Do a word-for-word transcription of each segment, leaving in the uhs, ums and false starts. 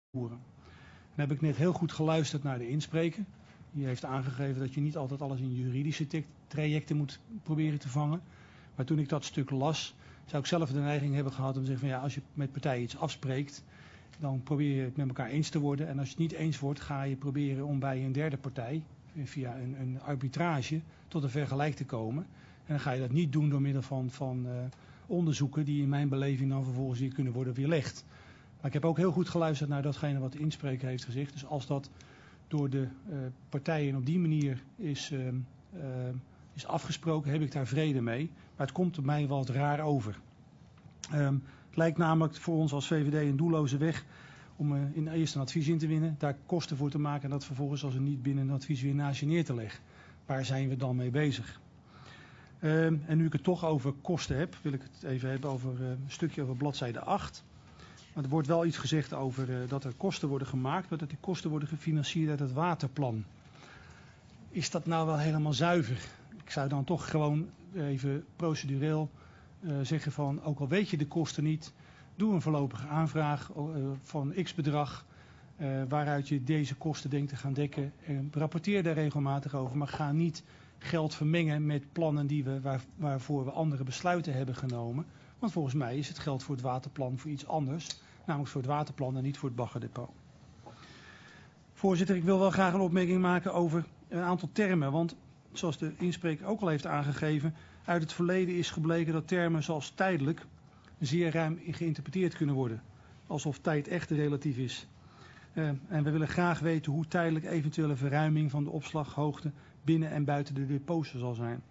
voeren. Dan heb ik net heel goed geluisterd naar de inspreker. Die heeft aangegeven dat je niet altijd alles in juridische trajecten moet proberen te vangen. Maar toen ik dat stuk las, zou ik zelf de neiging hebben gehad om te zeggen van ja, als je met partijen iets afspreekt, dan probeer je het met elkaar eens te worden. En als je het niet eens wordt, ga je proberen om bij een derde partij, via een, een arbitrage, tot een vergelijk te komen. En dan ga je dat niet doen door middel van, van uh, onderzoeken die in mijn beleving dan vervolgens weer kunnen worden weerlegd. Maar ik heb ook heel goed geluisterd naar datgene wat de inspreker heeft gezegd. Dus als dat door de uh, partijen op die manier is, uh, uh, is afgesproken, heb ik daar vrede mee. Maar het komt op mij wel wat raar over. Um, het lijkt namelijk voor ons als V V D een doelloze weg om uh, in eerst een advies in te winnen, daar kosten voor te maken en dat vervolgens als een niet binnen een advies weer naast je neer te leggen. Waar zijn we dan mee bezig? Um, en nu ik het toch over kosten heb, wil ik het even hebben over uh, een stukje over bladzijde acht. Maar er wordt wel iets gezegd over uh, dat er kosten worden gemaakt, maar dat die kosten worden gefinancierd uit het waterplan. Is dat nou wel helemaal zuiver? Ik zou dan toch gewoon even procedureel uh, zeggen van, ook al weet je de kosten niet, doe een voorlopige aanvraag uh, van x bedrag uh, waaruit je deze kosten denkt te gaan dekken. En rapporteer daar regelmatig over, maar ga niet geld vermengen met plannen die we, waar, waarvoor we andere besluiten hebben genomen. Want volgens mij is het geld voor het waterplan voor iets anders, namelijk voor het waterplan en niet voor het baggerdepot. Voorzitter, ik wil wel graag een opmerking maken over een aantal termen, want zoals de inspreker ook al heeft aangegeven, uit het verleden is gebleken dat termen zoals tijdelijk zeer ruim geïnterpreteerd kunnen worden. Alsof tijd echt relatief is. Uh, en we willen graag weten hoe tijdelijk eventuele verruiming van de opslaghoogte binnen en buiten de depots zal zijn.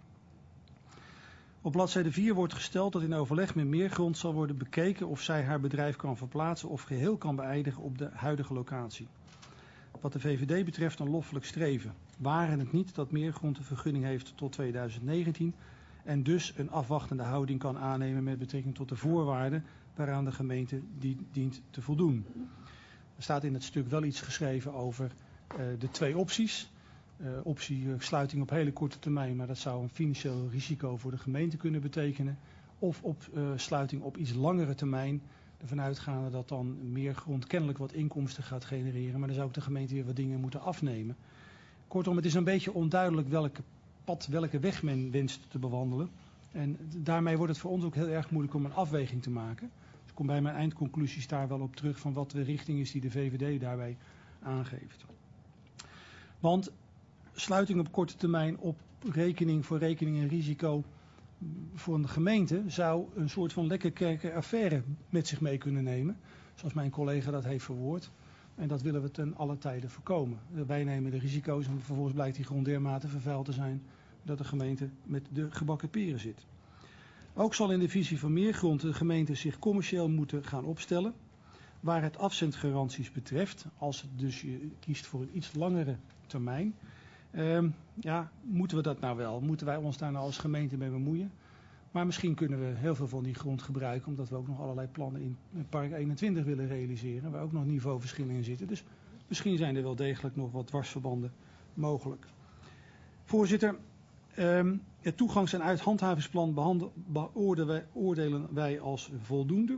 Op bladzijde vier wordt gesteld dat in overleg met Meergrond zal worden bekeken of zij haar bedrijf kan verplaatsen of geheel kan beëindigen op de huidige locatie. Wat de V V D betreft een loffelijk streven. Waren het niet dat Meergrond een vergunning heeft tot tweeduizend negentien en dus een afwachtende houding kan aannemen met betrekking tot de voorwaarden waaraan de gemeente die dient te voldoen. Er staat in het stuk wel iets geschreven over uh, de twee opties. Uh, optie uh, sluiting op hele korte termijn, maar dat zou een financieel risico voor de gemeente kunnen betekenen. Of op uh, sluiting op iets langere termijn, ervan uitgaande dat dan Meergrond kennelijk wat inkomsten gaat genereren, maar dan zou ook de gemeente weer wat dingen moeten afnemen. Kortom, het is een beetje onduidelijk welke pad, welke weg men wenst te bewandelen. En daarmee wordt het voor ons ook heel erg moeilijk om een afweging te maken. Dus ik kom bij mijn eindconclusies daar wel op terug van wat de richting is die de V V D daarbij aangeeft. Want sluiting op korte termijn op rekening voor rekening en risico voor een gemeente zou een soort van lekkerkerker affaire met zich mee kunnen nemen. Zoals mijn collega dat heeft verwoord. En dat willen we ten alle tijden voorkomen. Wij nemen de risico's en vervolgens blijkt die grond dermate vervuild te zijn dat de gemeente met de gebakken peren zit. Ook zal in de visie van Meergrond de gemeente zich commercieel moeten gaan opstellen. Waar het afzendgaranties betreft, als het dus je kiest voor een iets langere termijn. Um, ja, moeten we dat nou wel? Moeten wij ons daar nou als gemeente mee bemoeien? Maar misschien kunnen we heel veel van die grond gebruiken, omdat we ook nog allerlei plannen in Park eenentwintig willen realiseren, waar ook nog niveauverschillen in zitten. Dus misschien zijn er wel degelijk nog wat dwarsverbanden mogelijk. Voorzitter, um, het toegangs- en uithandhavingsplan behandel, beoordelen, beoordelen wij als voldoende.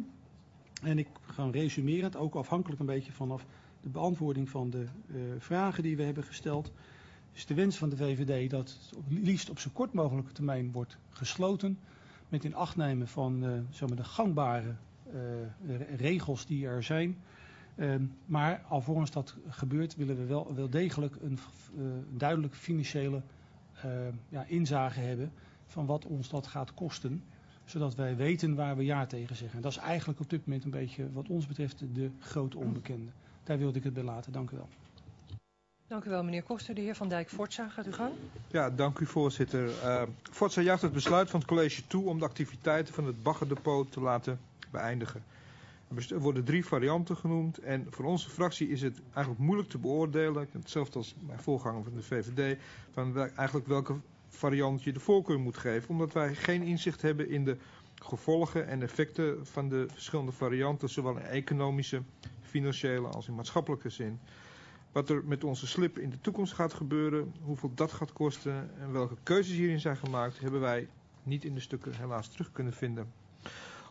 En ik ga resumerend, ook afhankelijk een beetje vanaf de beantwoording van de uh, vragen die we hebben gesteld. is de wens van de V V D dat het op, liefst op zo kort mogelijke termijn wordt gesloten. Met in acht nemen van uh, zeg maar de gangbare uh, regels die er zijn. Uh, maar alvorens dat gebeurt willen we wel, wel degelijk een uh, duidelijk financiële uh, ja, inzage hebben van wat ons dat gaat kosten. Zodat wij weten waar we ja tegen zeggen. En dat is eigenlijk op dit moment een beetje wat ons betreft de grote onbekende. Daar wilde ik het bij laten. Dank u wel. Dank u wel, meneer Koster. De heer Van Dijk Forza, gaat u gang. Ja, dank u, voorzitter. Uh, Forza juicht het besluit van het college toe om de activiteiten van het baggerdepot te laten beëindigen. Er worden drie varianten genoemd en voor onze fractie is het eigenlijk moeilijk te beoordelen, hetzelfde als mijn voorganger van de V V D, van wel, eigenlijk welke variant je de voorkeur moet geven, omdat wij geen inzicht hebben in de gevolgen en effecten van de verschillende varianten, zowel in economische, financiële als in maatschappelijke zin. Wat er met onze slip in de toekomst gaat gebeuren, hoeveel dat gaat kosten en welke keuzes hierin zijn gemaakt, hebben wij niet in de stukken helaas terug kunnen vinden.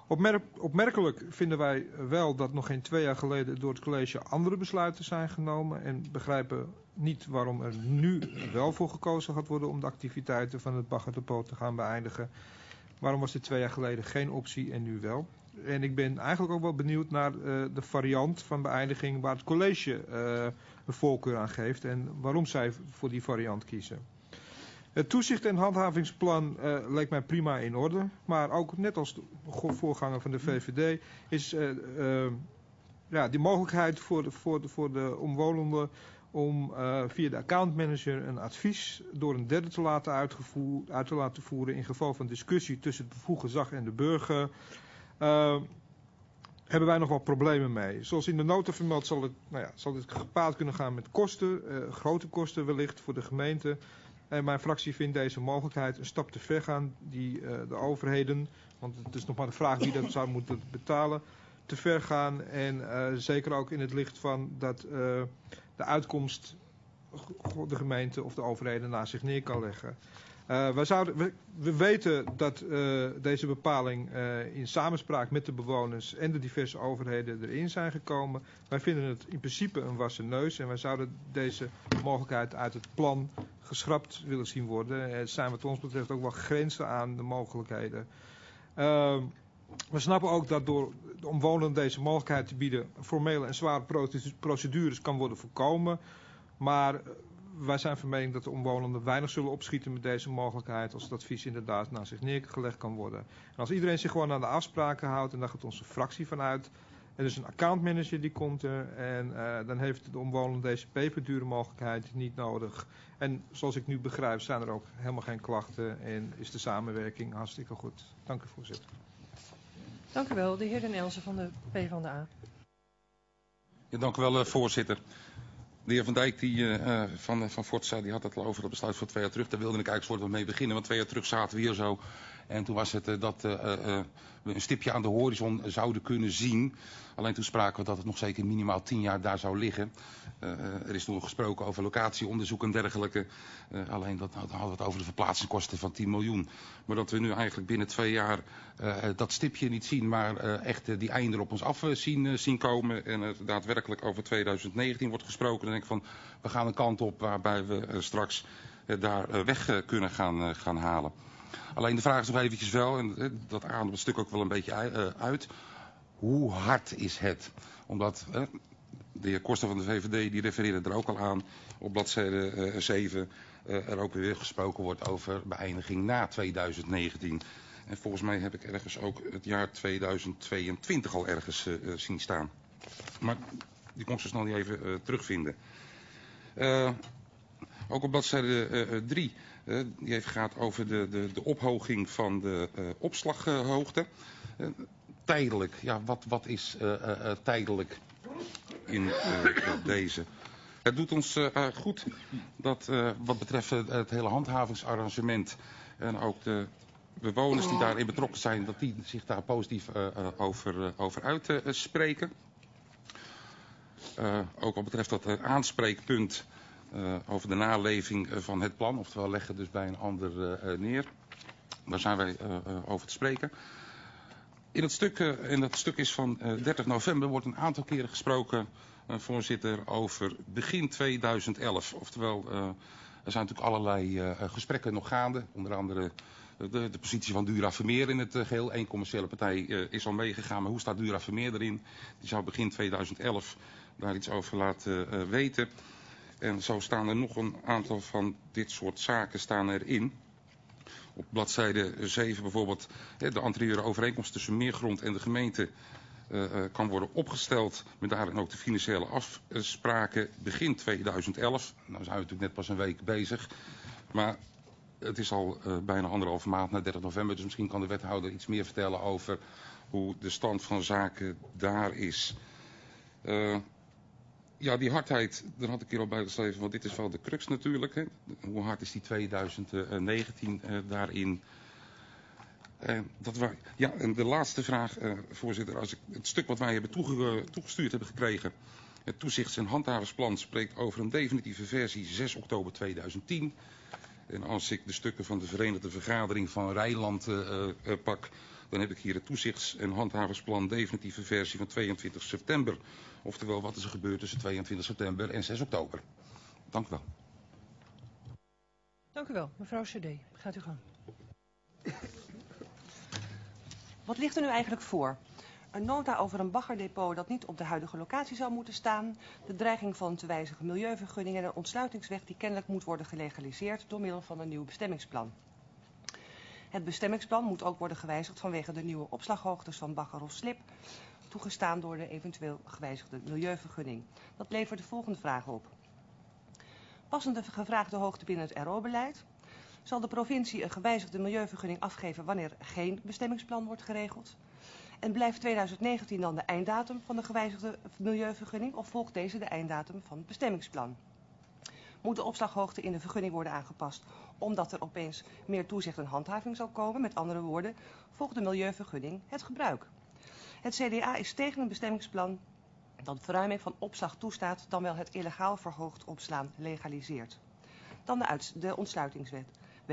Opmerk, opmerkelijk vinden wij wel dat nog geen twee jaar geleden door het college andere besluiten zijn genomen. En begrijpen niet waarom er nu wel voor gekozen gaat worden om de activiteiten van het baggerdepot te gaan beëindigen. Waarom was dit twee jaar geleden geen optie en nu wel? En ik ben eigenlijk ook wel benieuwd naar uh, de variant van beëindiging waar het college uh, een voorkeur aan geeft en waarom zij voor die variant kiezen. Het toezicht- en handhavingsplan uh, leek mij prima in orde, maar ook net als de voorganger van de V V D is uh, uh, ja, die mogelijkheid voor de, voor de, voor de omwonenden om uh, via de accountmanager een advies door een derde te laten uitgevoer, uit te laten voeren in geval van discussie tussen het bevoegd gezag en de burger. Uh, hebben wij nog wel problemen mee. Zoals in de nota vermeld zal het, nou ja, zal dit gepaard kunnen gaan met kosten, uh, grote kosten wellicht voor de gemeente. En mijn fractie vindt deze mogelijkheid een stap te ver gaan die uh, de overheden, want het is nog maar de vraag wie dat zou moeten betalen, te ver gaan. En uh, zeker ook in het licht van dat uh, de uitkomst de gemeente of de overheden naast zich neer kan leggen. Uh, wij zouden, we, we weten dat uh, deze bepaling uh, in samenspraak met de bewoners en de diverse overheden erin zijn gekomen. Wij vinden het in principe een wassen neus en wij zouden deze mogelijkheid uit het plan geschrapt willen zien worden. Er zijn wat ons betreft ook wel grenzen aan de mogelijkheden. Uh, we snappen ook dat door de omwonenden deze mogelijkheid te bieden formele en zware procedures kan worden voorkomen. Maar wij zijn van mening dat de omwonenden weinig zullen opschieten met deze mogelijkheid als het advies inderdaad naar zich neergelegd kan worden. En als iedereen zich gewoon aan de afspraken houdt, en daar gaat onze fractie van uit, er is een accountmanager die komt er en uh, dan heeft de omwonende deze peperdure mogelijkheid niet nodig. En zoals ik nu begrijp zijn er ook helemaal geen klachten en is de samenwerking hartstikke goed. Dank u, voorzitter. Dank u wel. De heer Den Elzen van de PvdA. Ja, dank u wel, voorzitter. De heer Van Dijk die, uh, van, van Forza die had het al over het besluit van twee jaar terug. Daar wilde ik eigenlijk soort mee beginnen. Want twee jaar terug zaten we hier zo. En toen was het uh, dat uh, uh, we een stipje aan de horizon zouden kunnen zien. Alleen toen spraken we dat het nog zeker minimaal tien jaar daar zou liggen. Uh, er is toen gesproken over locatieonderzoek en dergelijke. Uh, alleen dat, dan hadden we het over de verplaatsingskosten van tien miljoen. Maar dat we nu eigenlijk binnen twee jaar uh, dat stipje niet zien. Maar uh, echt uh, die einden op ons af uh, zien, uh, zien komen. En uh, daadwerkelijk over twintig negentien wordt gesproken. Dan denk ik van we gaan een kant op waarbij we uh, straks uh, daar uh, weg uh, kunnen gaan, uh, gaan halen. Alleen de vraag is nog eventjes wel, en uh, dat ademt het stuk ook wel een beetje uh, uit. Hoe hard is het? Omdat uh, de heer Koster van de V V D die refereerde er ook al aan op bladzijde uh, zeven uh, er ook weer gesproken wordt over beëindiging na twintig negentien. En volgens mij heb ik ergens ook het jaar tweeduizend tweeëntwintig al ergens uh, uh, zien staan. Maar die kon ik zo snel niet even uh, terugvinden. Uh, ook op bladzijde drie, uh, uh, die heeft gaat over de, de, de ophoging van de uh, opslaghoogte. Uh, tijdelijk, ja, wat, wat is uh, uh, tijdelijk in uh, deze? Het doet ons uh, goed dat uh, wat betreft uh, het hele handhavingsarrangement en ook de bewoners die daarin betrokken zijn, dat die zich daar positief uh, uh, over, uh, over uitspreken. Uh, uh, ook wat betreft dat uh, aanspreekpunt uh, over de naleving uh, van het plan, oftewel leggen dus bij een ander uh, neer. Daar zijn wij uh, uh, over te spreken. In het stuk, uh, en dat stuk is van uh, dertig november, wordt een aantal keren gesproken, uh, voorzitter, over begin tweeduizend elf. Oftewel, uh, er zijn natuurlijk allerlei uh, gesprekken nog gaande, onder andere de, de positie van Dura Vermeer in het uh, geheel. Eén commerciële partij uh, is al meegegaan, maar hoe staat Dura Vermeer erin? Die zou begin tweeduizend elf daar iets over laten uh, weten. En zo staan er nog een aantal van dit soort zaken staan erin. Op bladzijde zeven bijvoorbeeld, de anterieure overeenkomst tussen Meergrond en de gemeente uh, kan worden opgesteld. Met daarin ook de financiële afspraken begin tweeduizend elf. Nou zijn we natuurlijk net pas een week bezig. Maar het is al uh, bijna anderhalve maand na dertig november. Dus misschien kan de wethouder iets meer vertellen over hoe de stand van zaken daar is. Uh, Ja, die hardheid, daar had ik hier al bij geschreven, want dit is wel de crux natuurlijk. Hè. Hoe hard is die twintig negentien uh, daarin? Uh, dat wa- ja, en de laatste vraag, uh, voorzitter. Als ik het stuk wat wij hebben toege- toegestuurd hebben gekregen, het toezichts- en handhaversplan, spreekt over een definitieve versie zes oktober tweeduizend tien. En als ik de stukken van de Verenigde Vergadering van Rijnland uh, uh, pak, Dan heb ik hier het toezichts- en handhaversplan definitieve versie van tweeëntwintig september. Oftewel, wat is er gebeurd tussen tweeëntwintig september en zes oktober. Dank u wel. Dank u wel. Mevrouw C D, gaat u gang. Wat ligt er nu eigenlijk voor? Een nota over een baggerdepot dat niet op de huidige locatie zou moeten staan. De dreiging van te wijzigen milieuvergunning en een ontsluitingsweg die kennelijk moet worden gelegaliseerd door middel van een nieuw bestemmingsplan. Het bestemmingsplan moet ook worden gewijzigd vanwege de nieuwe opslaghoogtes van bagger of slip, toegestaan door de eventueel gewijzigde milieuvergunning. Dat levert de volgende vragen op. Passend de gevraagde hoogte binnen het R O-beleid? Zal de provincie een gewijzigde milieuvergunning afgeven wanneer geen bestemmingsplan wordt geregeld? En blijft tweeduizend negentien dan de einddatum van de gewijzigde milieuvergunning of volgt deze de einddatum van het bestemmingsplan? Moet de opslaghoogte in de vergunning worden aangepast omdat er opeens meer toezicht en handhaving zal komen? Met andere woorden, volgt de milieuvergunning het gebruik? Het C D A is tegen een bestemmingsplan dat verruiming van opslag toestaat, dan wel het illegaal verhoogd opslaan legaliseert. Dan de, uits- de ontsluitingsweg.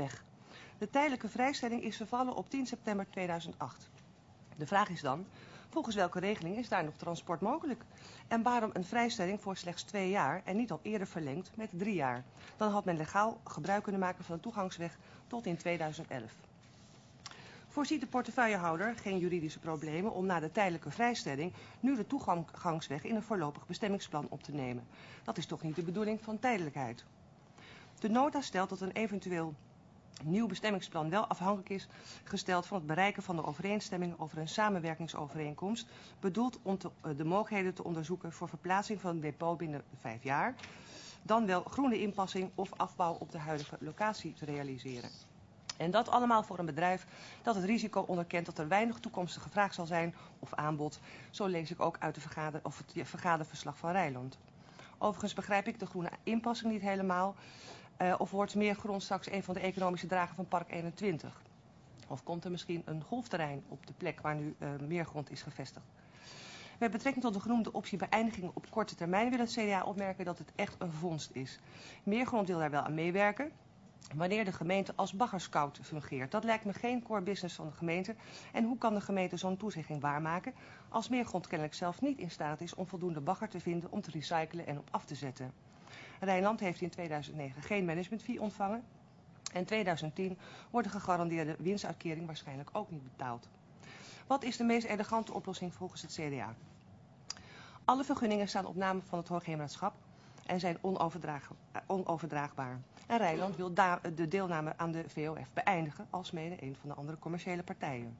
De tijdelijke vrijstelling is vervallen op tien september tweeduizend acht. De vraag is dan, volgens welke regeling is daar nog transport mogelijk? En waarom een vrijstelling voor slechts twee jaar en niet al eerder verlengd met drie jaar? Dan had men legaal gebruik kunnen maken van de toegangsweg tot in tweeduizend elf. Voorziet de portefeuillehouder geen juridische problemen om na de tijdelijke vrijstelling nu de toegangsweg in een voorlopig bestemmingsplan op te nemen? Dat is toch niet de bedoeling van tijdelijkheid? De nota stelt dat een eventueel nieuw bestemmingsplan wel afhankelijk is gesteld van het bereiken van de overeenstemming over een samenwerkingsovereenkomst, bedoeld om te, de mogelijkheden te onderzoeken voor verplaatsing van het depot binnen vijf jaar, dan wel groene inpassing of afbouw op de huidige locatie te realiseren. En dat allemaal voor een bedrijf dat het risico onderkent dat er weinig toekomstige vraag zal zijn of aanbod. Zo lees ik ook uit de vergader, of het vergaderverslag van Rijnland. Overigens begrijp ik de groene inpassing niet helemaal. Uh, of wordt meer grond straks een van de economische dragen van Park eenentwintig? Of komt er misschien een golfterrein op de plek waar nu uh, meer grond is gevestigd? Met betrekking tot de genoemde optie beëindigingen op korte termijn wil het C D A opmerken dat het echt een vondst is. Meergrond wil daar wel aan meewerken, wanneer de gemeente als baggerscout fungeert. Dat lijkt me geen core business van de gemeente. En hoe kan de gemeente zo'n toezegging waarmaken als Meergrond kennelijk zelf niet in staat is om voldoende bagger te vinden om te recyclen en op af te zetten? Rijnland heeft in tweeduizend negen geen managementfee ontvangen. En tweeduizend tien wordt de gegarandeerde winstuitkering waarschijnlijk ook niet betaald. Wat is de meest elegante oplossing volgens het C D A? Alle vergunningen staan op naam van het Hoogheemraadschap en zijn onoverdraag, onoverdraagbaar. En Rijnland wil de deelname aan de V O F beëindigen als mede een van de andere commerciële partijen.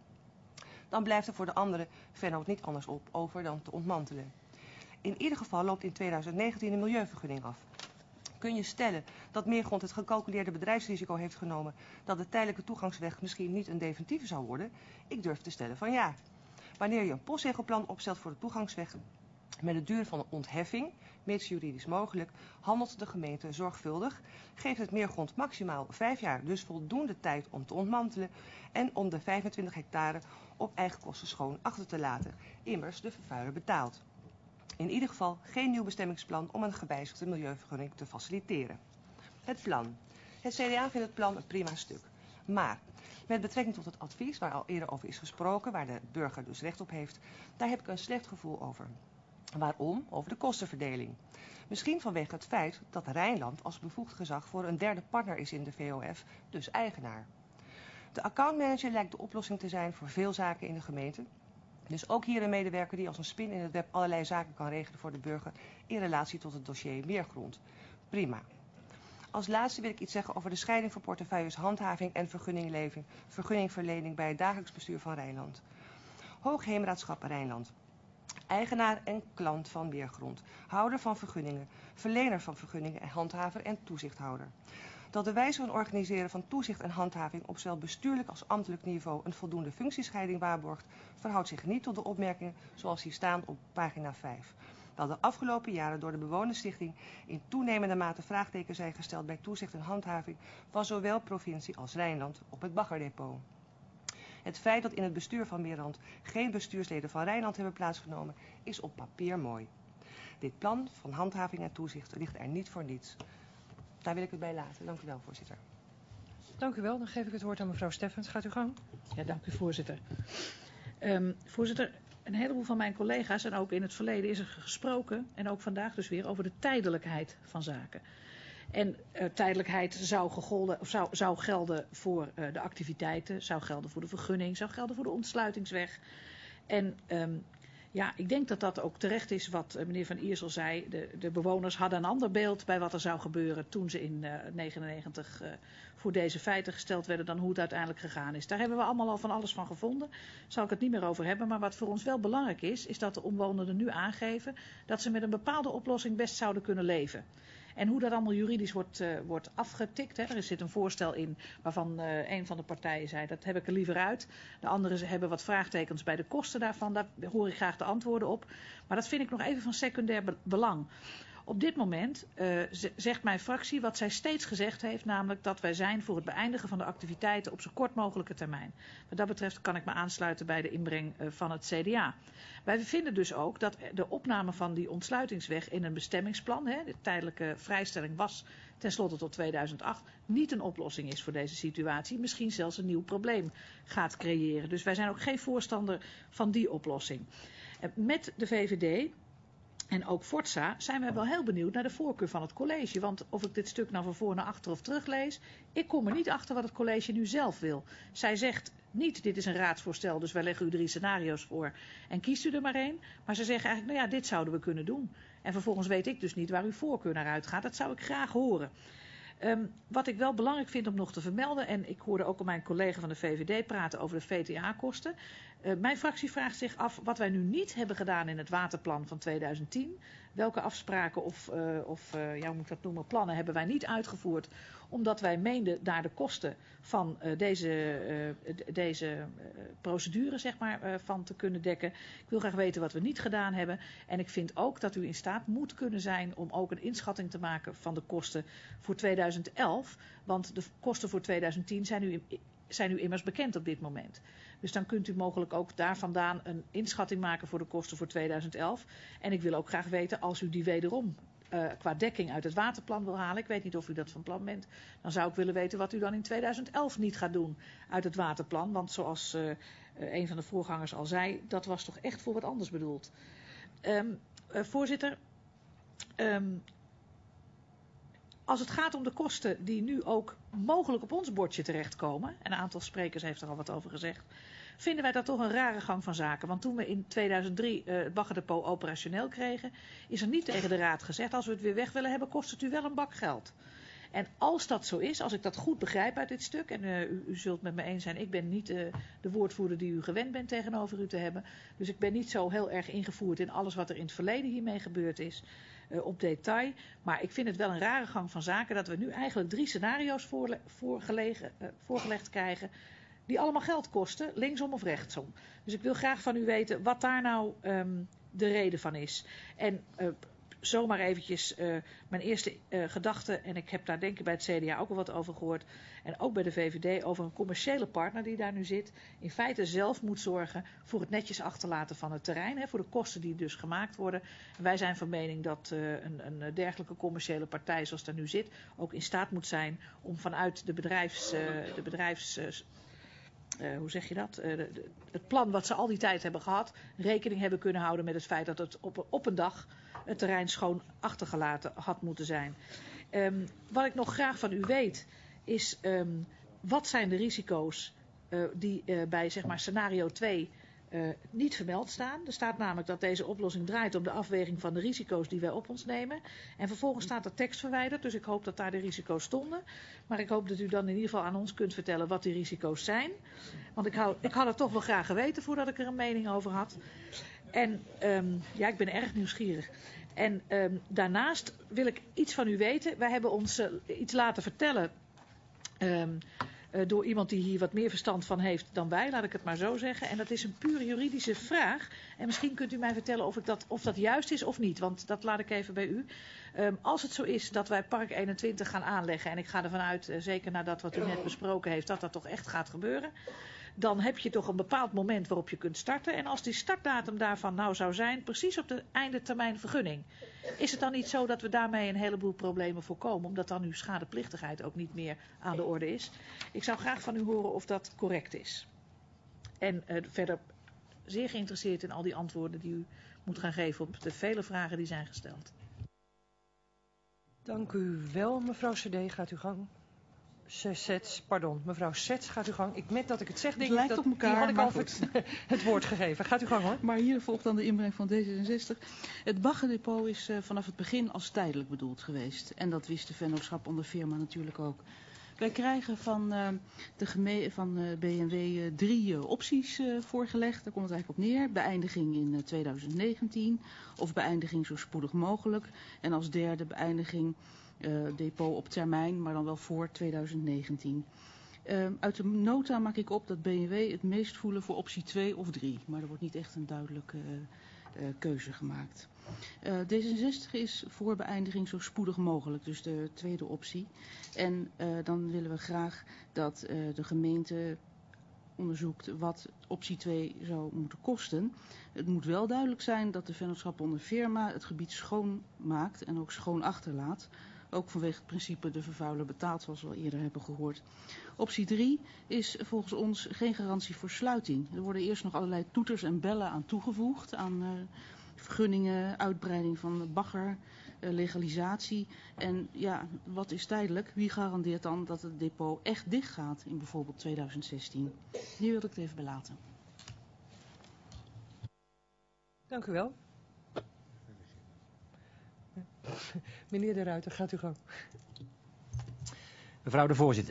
Dan blijft er voor de andere vennoot niet anders op over dan te ontmantelen. In ieder geval loopt in tweeduizend negentien een milieuvergunning af. Kun je stellen dat Meergrond het gecalculeerde bedrijfsrisico heeft genomen dat de tijdelijke toegangsweg misschien niet een definitieve zou worden? Ik durf te stellen van ja. Wanneer je een postzegelplan opstelt voor de toegangsweg met de duur van een ontheffing, mits juridisch mogelijk, handelt de gemeente zorgvuldig, geeft het Meergrond maximaal vijf jaar, dus voldoende tijd om te ontmantelen en om de vijfentwintig hectare op eigen kosten schoon achter te laten. Immers, de vervuiler betaalt. In ieder geval geen nieuw bestemmingsplan om een gewijzigde milieuvergunning te faciliteren. Het plan. Het C D A vindt het plan een prima stuk. Maar met betrekking tot het advies waar al eerder over is gesproken, waar de burger dus recht op heeft, daar heb ik een slecht gevoel over. Waarom? Over de kostenverdeling. Misschien vanwege het feit dat Rijnland als bevoegd gezag voor een derde partner is in de V O F, dus eigenaar. De accountmanager lijkt de oplossing te zijn voor veel zaken in de gemeente. Dus ook hier een medewerker die als een spin in het web allerlei zaken kan regelen voor de burger in relatie tot het dossier Meergrond. Prima. Als laatste wil ik iets zeggen over de scheiding van portefeuilles handhaving en vergunningleving, vergunningverlening bij het dagelijks bestuur van Rijnland. Hoogheemraadschap Rijnland. Eigenaar en klant van Meergrond. Houder van vergunningen. Verlener van vergunningen en handhaver en toezichthouder. Dat de wijze van organiseren van toezicht en handhaving op zowel bestuurlijk als ambtelijk niveau een voldoende functiescheiding waarborgt, verhoudt zich niet tot de opmerkingen zoals die staan op pagina vijf. Dat de afgelopen jaren door de bewonersstichting in toenemende mate vraagtekens zijn gesteld bij toezicht en handhaving van zowel provincie als Rijnland op het baggerdepot. Het feit dat in het bestuur van Meergrond geen bestuursleden van Rijnland hebben plaatsgenomen is op papier mooi. Dit plan van handhaving en toezicht ligt er niet voor niets. Daar wil ik het bij laten. Dank u wel, voorzitter. Dank u wel. Dan geef ik het woord aan mevrouw Steffens. Gaat u gang. Ja, dank u voorzitter. Um, voorzitter, een heleboel van mijn collega's en ook in het verleden is er gesproken, en ook vandaag dus weer, over de tijdelijkheid van zaken. En uh, tijdelijkheid zou, gegolden, of zou, zou gelden voor uh, de activiteiten, zou gelden voor de vergunning, zou gelden voor de ontsluitingsweg. En um, ja, ik denk dat dat ook terecht is wat uh, meneer Van Iersel zei. De, de bewoners hadden een ander beeld bij wat er zou gebeuren toen ze in negentien negenennegentig uh, voor deze feiten gesteld werden dan hoe het uiteindelijk gegaan is. Daar hebben we allemaal al van alles van gevonden. Daar zal ik het niet meer over hebben. Maar wat voor ons wel belangrijk is, is dat de omwonenden nu aangeven dat ze met een bepaalde oplossing best zouden kunnen leven. En hoe dat allemaal juridisch wordt, uh, wordt afgetikt. Hè. Er zit een voorstel in waarvan uh, een van de partijen zei, dat heb ik er liever uit. De anderen hebben wat vraagtekens bij de kosten daarvan. Daar hoor ik graag de antwoorden op. Maar dat vind ik nog even van secundair be- belang. Op dit moment uh, zegt mijn fractie wat zij steeds gezegd heeft, namelijk dat wij zijn voor het beëindigen van de activiteiten op zo kort mogelijke termijn. Wat dat betreft kan ik me aansluiten bij de inbreng uh, van het C D A. Wij vinden dus ook dat de opname van die ontsluitingsweg in een bestemmingsplan, hè, de tijdelijke vrijstelling was tenslotte tot tweeduizend acht, niet een oplossing is voor deze situatie. Misschien zelfs een nieuw probleem gaat creëren. Dus wij zijn ook geen voorstander van die oplossing. Uh, met de V V D en ook Forza zijn we wel heel benieuwd naar de voorkeur van het college. Want of ik dit stuk nou van voor naar achter of teruglees, ik kom er niet achter wat het college nu zelf wil. Zij zegt niet, dit is een raadsvoorstel, dus wij leggen u drie scenario's voor en kiest u er maar één. Maar ze zeggen eigenlijk, nou ja, dit zouden we kunnen doen. En vervolgens weet ik dus niet waar uw voorkeur naar uitgaat. Dat zou ik graag horen. Um, wat ik wel belangrijk vind om nog te vermelden, en ik hoorde ook al mijn collega van de V V D praten over de V T H-kosten. Uh, mijn fractie vraagt zich af wat wij nu niet hebben gedaan in het waterplan van tweeduizend tien. Welke afspraken of, uh, of uh, ja, hoe moet ik dat noemen, plannen hebben wij niet uitgevoerd, omdat wij meenden daar de kosten van uh, deze, uh, deze uh, procedure zeg maar, uh, van te kunnen dekken. Ik wil graag weten wat we niet gedaan hebben. En ik vind ook dat u in staat moet kunnen zijn om ook een inschatting te maken van de kosten voor tweeduizend elf. Want de kosten voor tweeduizend tien zijn u, zijn u immers bekend op dit moment. Dus dan kunt u mogelijk ook daar vandaan een inschatting maken voor de kosten voor tweeduizend elf. En ik wil ook graag weten, als u die wederom uh, qua dekking uit het waterplan wil halen, ik weet niet of u dat van plan bent, dan zou ik willen weten wat u dan in tweeduizend elf niet gaat doen uit het waterplan. Want zoals uh, uh, een van de voorgangers al zei, dat was toch echt voor wat anders bedoeld. Um, uh, voorzitter, um, als het gaat om de kosten die nu ook mogelijk op ons bordje terechtkomen, en een aantal sprekers heeft er al wat over gezegd, vinden wij dat toch een rare gang van zaken. Want toen we in tweeduizend drie uh, het baggerdepot operationeel kregen, is er niet tegen de raad gezegd, als we het weer weg willen hebben, kost het u wel een bak geld. En als dat zo is, als ik dat goed begrijp uit dit stuk, en uh, u, u zult met me eens zijn, ik ben niet uh, de woordvoerder die u gewend bent tegenover u te hebben, dus ik ben niet zo heel erg ingevoerd in alles wat er in het verleden hiermee gebeurd is, uh, op detail. Maar ik vind het wel een rare gang van zaken dat we nu eigenlijk drie scenario's voorle- voorgelegen, uh, voorgelegd krijgen, die allemaal geld kosten, linksom of rechtsom. Dus ik wil graag van u weten wat daar nou um, de reden van is. En uh, zomaar eventjes uh, mijn eerste uh, gedachte, en ik heb daar denk ik bij het C D A ook al wat over gehoord, en ook bij de V V D, over een commerciële partner die daar nu zit, in feite zelf moet zorgen voor het netjes achterlaten van het terrein, hè, voor de kosten die dus gemaakt worden. En wij zijn van mening dat uh, een, een dergelijke commerciële partij zoals daar nu zit, ook in staat moet zijn om vanuit de bedrijfs... Uh, de bedrijfs uh, Uh, hoe zeg je dat? Uh, de, de, het plan wat ze al die tijd hebben gehad, rekening hebben kunnen houden met het feit dat het op, op een dag het terrein schoon achtergelaten had moeten zijn. Um, wat ik nog graag van u weet is, um, wat zijn de risico's uh, die uh, bij zeg maar scenario twee uh, niet vermeld staan. Er staat namelijk dat deze oplossing draait om de afweging van de risico's die wij op ons nemen. En vervolgens staat er tekst verwijderd, dus ik hoop dat daar de risico's stonden. Maar ik hoop dat u dan in ieder geval aan ons kunt vertellen wat die risico's zijn. Want ik, hou, ik had het toch wel graag geweten voordat ik er een mening over had. En um, ja, ik ben erg nieuwsgierig. En um, daarnaast wil ik iets van u weten. Wij hebben ons uh, iets laten vertellen um, uh, door iemand die hier wat meer verstand van heeft dan wij, laat ik het maar zo zeggen. En dat is een puur juridische vraag. En misschien kunt u mij vertellen of, ik dat, of dat juist is of niet, want dat laat ik even bij u. Um, als het zo is dat wij Park eenentwintig gaan aanleggen, en ik ga ervan uit, uh, zeker nadat wat u net besproken heeft, dat dat toch echt gaat gebeuren. dan heb je toch een bepaald moment waarop je kunt starten. En als die startdatum daarvan nou zou zijn, precies op de einde termijn vergunning. Is het dan niet zo dat we daarmee een heleboel problemen voorkomen, omdat dan uw schadeplichtigheid ook niet meer aan de orde is? Ik zou graag van u horen of dat correct is. En uh, verder zeer geïnteresseerd in al die antwoorden die u moet gaan geven op de vele vragen die zijn gesteld. Dank u wel, mevrouw C D. Gaat u gang. Sets, pardon, mevrouw Sets, gaat u gang. Ik met dat ik het zeg, denk Het ik lijkt dat op elkaar, die had ik maar al het, het woord gegeven. Gaat u gang hoor. Maar hier volgt dan de inbreng van D zesenzestig. Het baggerdepot is uh, vanaf het begin als tijdelijk bedoeld geweest. En dat wist de vennootschap onder firma natuurlijk ook. Wij krijgen van, uh, de geme- van uh, B M W uh, drie uh, opties uh, voorgelegd. Daar komt het eigenlijk op neer. Beëindiging in uh, twintig negentien of beëindiging zo spoedig mogelijk. En als derde beëindiging uh, depot op termijn, maar dan wel voor twintig negentien. Uh, uit de nota maak ik op dat B M W het meest voelen voor optie twee of drie. Maar er wordt niet echt een duidelijke uh, uh, keuze gemaakt. Uh, D zesenzestig is voor beëindiging zo spoedig mogelijk, dus de tweede optie. En uh, dan willen we graag dat uh, de gemeente onderzoekt wat optie twee zou moeten kosten. Het moet wel duidelijk zijn dat de vennootschap onder firma het gebied schoon maakt en ook schoon achterlaat. Ook vanwege het principe de vervuiler betaalt, zoals we al eerder hebben gehoord. Optie drie is volgens ons geen garantie voor sluiting. Er worden eerst nog allerlei toeters en bellen aan toegevoegd, aan uh, vergunningen, uitbreiding van bagger, uh, legalisatie. En ja, wat is tijdelijk? Wie garandeert dan dat het depot echt dicht gaat in bijvoorbeeld twintig zestien? Hier wil ik het even bij laten. Dank u wel. Meneer De Ruiter, gaat u gang. Mevrouw de voorzitter.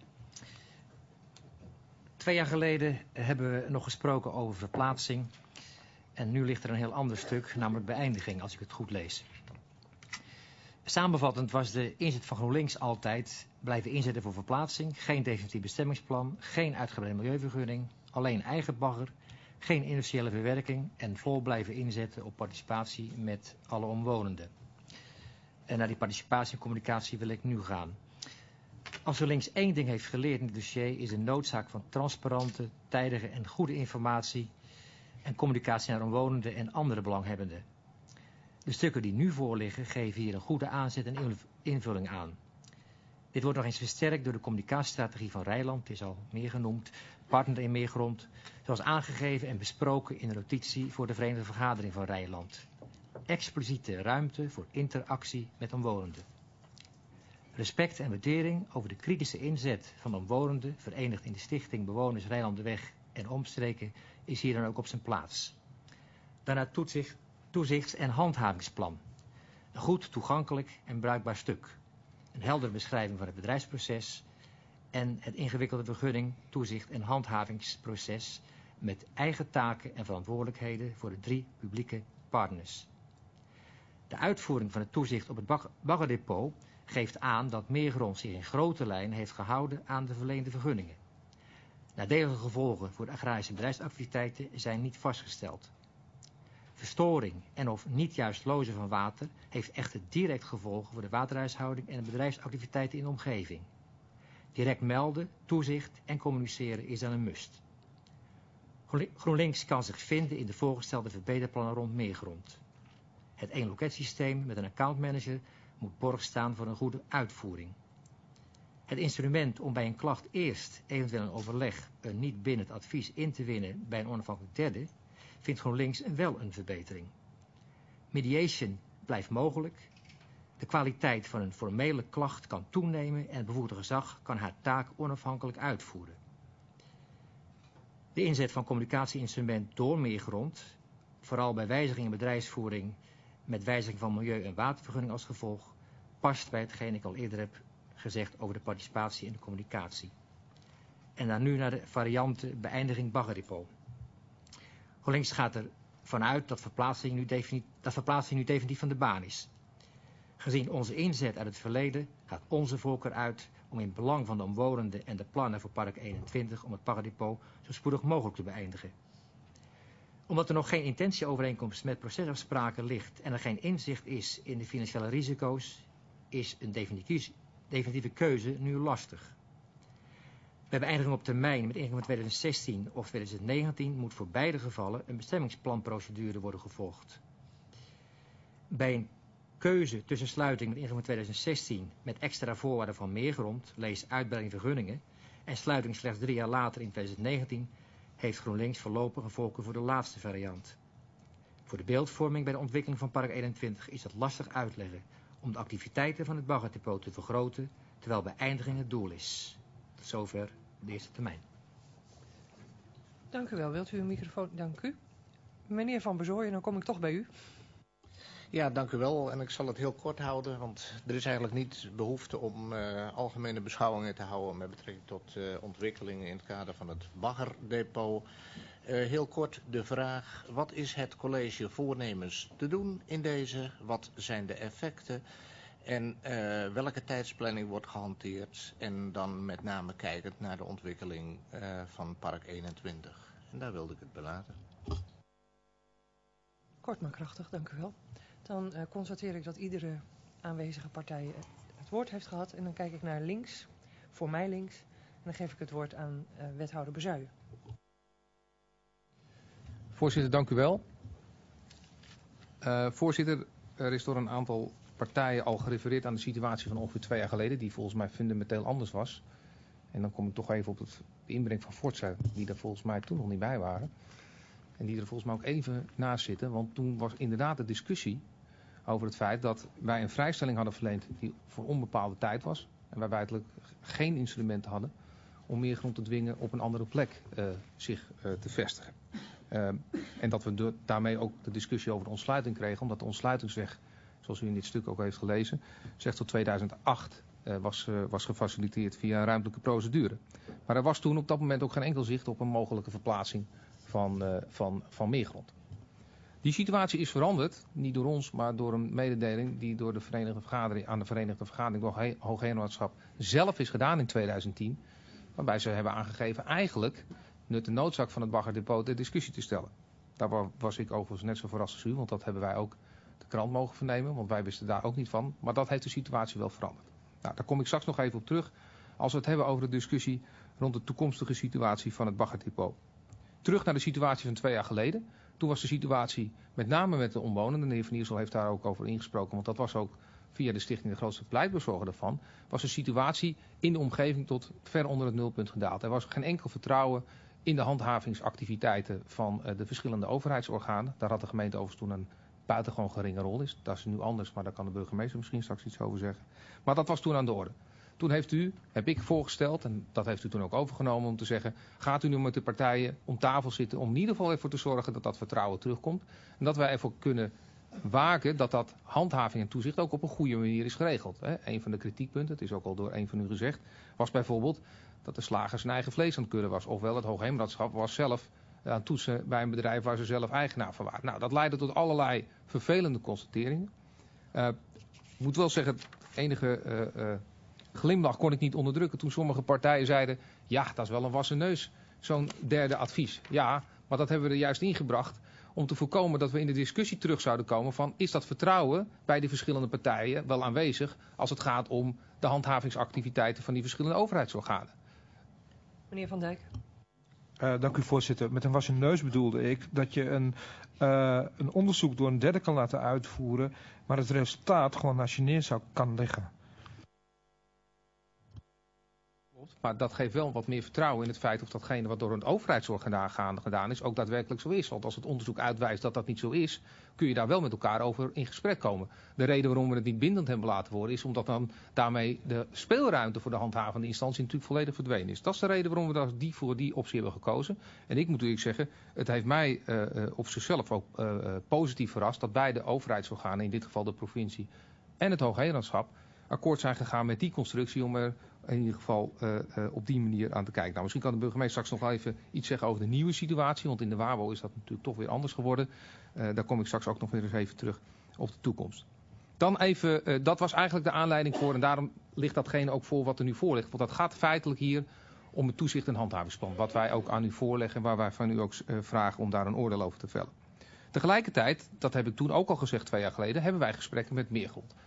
Twee jaar geleden hebben we nog gesproken over verplaatsing. En nu ligt er een heel ander stuk, namelijk beëindiging, als ik het goed lees. Samenvattend was de inzet van GroenLinks altijd blijven inzetten voor verplaatsing. Geen definitief bestemmingsplan, geen uitgebreide milieuvergunning, alleen eigen bagger, geen industriële verwerking en vol blijven inzetten op participatie met alle omwonenden. En naar die participatie en communicatie wil ik nu gaan. Als GroenLinks één ding heeft geleerd in het dossier is de noodzaak van transparante, tijdige en goede informatie en communicatie naar omwonenden en andere belanghebbenden. De stukken die nu voorliggen geven hier een goede aanzet en invulling aan. Dit wordt nog eens versterkt door de communicatiestrategie van Rijnland, het is al meer genoemd, partner in Meergrond, zoals aangegeven en besproken in de notitie voor de Verenigde Vergadering van Rijnland. Expliciete ruimte voor interactie met omwonenden. Respect en waardering over de kritische inzet van omwonenden, verenigd in de stichting Bewoners Rijnlanderweg en omstreken, is hier dan ook op zijn plaats. Daarna toezicht, toezichts- en handhavingsplan. Een goed, toegankelijk en bruikbaar stuk. Een heldere beschrijving van het bedrijfsproces en het ingewikkelde vergunning, toezicht en handhavingsproces met eigen taken en verantwoordelijkheden voor de drie publieke partners. De uitvoering van het toezicht op het bag baggerdepot geeft aan dat Meergrond zich in grote lijn heeft gehouden aan de verleende vergunningen. Nadelige gevolgen voor de agrarische bedrijfsactiviteiten zijn niet vastgesteld. Verstoring en of niet juist lozen van water heeft echter direct gevolgen voor de waterhuishouding en de bedrijfsactiviteiten in de omgeving. Direct melden, toezicht en communiceren is dan een must. GroenLinks kan zich vinden in de voorgestelde verbeterplannen rond Meergrond. Het één-loketsysteem met een accountmanager moet borg staan voor een goede uitvoering. Het instrument om bij een klacht eerst eventueel een overleg een niet bindend advies in te winnen bij een onafhankelijk derde, vindt GroenLinks wel een verbetering. Mediation blijft mogelijk. De kwaliteit van een formele klacht kan toenemen en het bevoegde gezag kan haar taak onafhankelijk uitvoeren. De inzet van communicatieinstrument door Meergrond, vooral bij wijziging in bedrijfsvoering met wijziging van milieu- en watervergunning als gevolg, past bij hetgeen ik al eerder heb gezegd over de participatie en de communicatie. En dan nu naar de variante beëindiging baggerdepot. GroenLinks gaat er vanuit dat verplaatsing, nu definitief, dat verplaatsing nu definitief van de baan is. Gezien onze inzet uit het verleden gaat onze voorkeur uit om in belang van de omwonenden en de plannen voor Park eenentwintig om het baggerdepot zo spoedig mogelijk te beëindigen. Omdat er nog geen intentieovereenkomst met procesafspraken ligt en er geen inzicht is in de financiële risico's, is een definitieve keuze nu lastig. Bij beëindiging op termijn met ingang van tweeduizend zestien of tweeduizend negentien moet voor beide gevallen een bestemmingsplanprocedure worden gevolgd. Bij een keuze tussen sluiting met ingang van tweeduizend zestien met extra voorwaarden van meer grond, lees uitbreiding vergunningen, en sluiting slechts drie jaar later in tweeduizend negentien, heeft GroenLinks voorlopig een voorkeur voor de laatste variant. Voor de beeldvorming bij de ontwikkeling van Park eenentwintig is dat lastig uitleggen om de activiteiten van het baggerdepot te vergroten, terwijl beëindiging het doel is. Tot zover de eerste termijn. Dank u wel. Wilt u een microfoon? Dank u. Meneer Van Bezooijen, dan kom ik toch bij u. Ja, dank u wel. En ik zal het heel kort houden, want er is eigenlijk niet behoefte om uh, algemene beschouwingen te houden met betrekking tot uh, ontwikkelingen in het kader van het baggerdepot. Uh, heel kort de vraag, wat is het college voornemens te doen in deze? Wat zijn de effecten? En uh, welke tijdsplanning wordt gehanteerd? En dan met name kijkend naar de ontwikkeling uh, van Park eenentwintig. En daar wilde ik het bij laten. Kort maar krachtig, dank u wel. Dan uh, constateer ik dat iedere aanwezige partij uh, het woord heeft gehad. En dan kijk ik naar links, voor mij links. En dan geef ik het woord aan uh, wethouder Bezuijen. Voorzitter, dank u wel. Uh, voorzitter, er is door een aantal partijen al gerefereerd aan de situatie van ongeveer twee jaar geleden, die volgens mij fundamenteel anders was. En dan kom ik toch even op het inbreng van Forza, die er volgens mij toen nog niet bij waren. En die er volgens mij ook even naast zitten, want toen was inderdaad de discussie over het feit dat wij een vrijstelling hadden verleend die voor onbepaalde tijd was. En wij feitelijk geen instrumenten hadden om meer grond te dwingen op een andere plek uh, zich uh, te vestigen. Uh, en dat we de, daarmee ook de discussie over de ontsluiting kregen, omdat de ontsluitingsweg, zoals u in dit stuk ook heeft gelezen, zegt tot tweeduizend acht uh, was, uh, was gefaciliteerd via een ruimtelijke procedure. Maar er was toen op dat moment ook geen enkel zicht op een mogelijke verplaatsing van, uh, van, van meer grond. Die situatie is veranderd, niet door ons, maar door een mededeling die door de Verenigde Vergadering, aan de Verenigde Vergadering door Hoogheemraadschap zelf is gedaan in tweeduizend tien. Waarbij ze hebben aangegeven eigenlijk nut de noodzaak van het baggerdepot de discussie te stellen. Daar was ik overigens net zo verrast als u, want dat hebben wij ook de krant mogen vernemen, want wij wisten daar ook niet van. Maar dat heeft de situatie wel veranderd. Nou, daar kom ik straks nog even op terug als we het hebben over de discussie rond de toekomstige situatie van het baggerdepot. Terug naar de situatie van twee jaar geleden. Toen was de situatie met name met de omwonenden, de heer Van Iersel heeft daar ook over ingesproken, want dat was ook via de stichting de grootste pleitbezorger daarvan, was de situatie in de omgeving tot ver onder het nulpunt gedaald. Er was geen enkel vertrouwen in de handhavingsactiviteiten van uh, de verschillende overheidsorganen. Daar had de gemeente overigens toen een buitengewoon geringe rol in. Dat is nu anders, maar daar kan de burgemeester misschien straks iets over zeggen. Maar dat was toen aan de orde. Toen heeft u, heb ik voorgesteld, en dat heeft u toen ook overgenomen, om te zeggen, gaat u nu met de partijen om tafel zitten om in ieder geval ervoor te zorgen dat dat vertrouwen terugkomt. En dat wij ervoor kunnen waken dat dat handhaving en toezicht ook op een goede manier is geregeld. Hè. Een van de kritiekpunten, het is ook al door een van u gezegd, was bijvoorbeeld dat de slager zijn eigen vlees aan het keuren was. Ofwel het Hoogheemraadschap was zelf aan het toetsen bij een bedrijf waar ze zelf eigenaar van waren. Nou, dat leidde tot allerlei vervelende constateringen. Uh, ik moet wel zeggen, enige uh, uh, glimlach kon ik niet onderdrukken toen sommige partijen zeiden, ja, dat is wel een wassen neus, zo'n derde advies. Ja, maar dat hebben we er juist ingebracht om te voorkomen dat we in de discussie terug zouden komen van, is dat vertrouwen bij die verschillende partijen wel aanwezig als het gaat om de handhavingsactiviteiten van die verschillende overheidsorganen. Meneer Van Dijk. Uh, dank u voorzitter. Met een wassen neus bedoelde ik dat je een, uh, een onderzoek door een derde kan laten uitvoeren, maar het resultaat gewoon naast je neer zou kan liggen. Maar dat geeft wel wat meer vertrouwen in het feit of datgene wat door een overheidsorgaan gedaan is ook daadwerkelijk zo is. Want als het onderzoek uitwijst dat dat niet zo is, kun je daar wel met elkaar over in gesprek komen. De reden waarom we het niet bindend hebben laten worden is omdat dan daarmee de speelruimte voor de handhavende instantie natuurlijk volledig verdwenen is. Dat is de reden waarom we daar die voor die optie hebben gekozen. En ik moet natuurlijk zeggen, het heeft mij uh, uh, op zichzelf ook uh, uh, positief verrast dat beide overheidsorganen, in dit geval de provincie en het Hoogheemraadschap, akkoord zijn gegaan met die constructie om er in ieder geval uh, uh, op die manier aan te kijken. Nou, misschien kan de burgemeester straks nog wel even iets zeggen over de nieuwe situatie, want in de WABO is dat natuurlijk toch weer anders geworden. Uh, daar kom ik straks ook nog weer eens even terug op de toekomst. Dan even, uh, dat was eigenlijk de aanleiding voor, en daarom ligt datgene ook voor wat er nu voor ligt. Want dat gaat feitelijk hier om het toezicht- en handhavingsplan, wat wij ook aan u voorleggen en waar wij van u ook uh, vragen om daar een oordeel over te vellen. Tegelijkertijd, dat heb ik toen ook al gezegd twee jaar geleden, hebben wij gesprekken met Meergrond.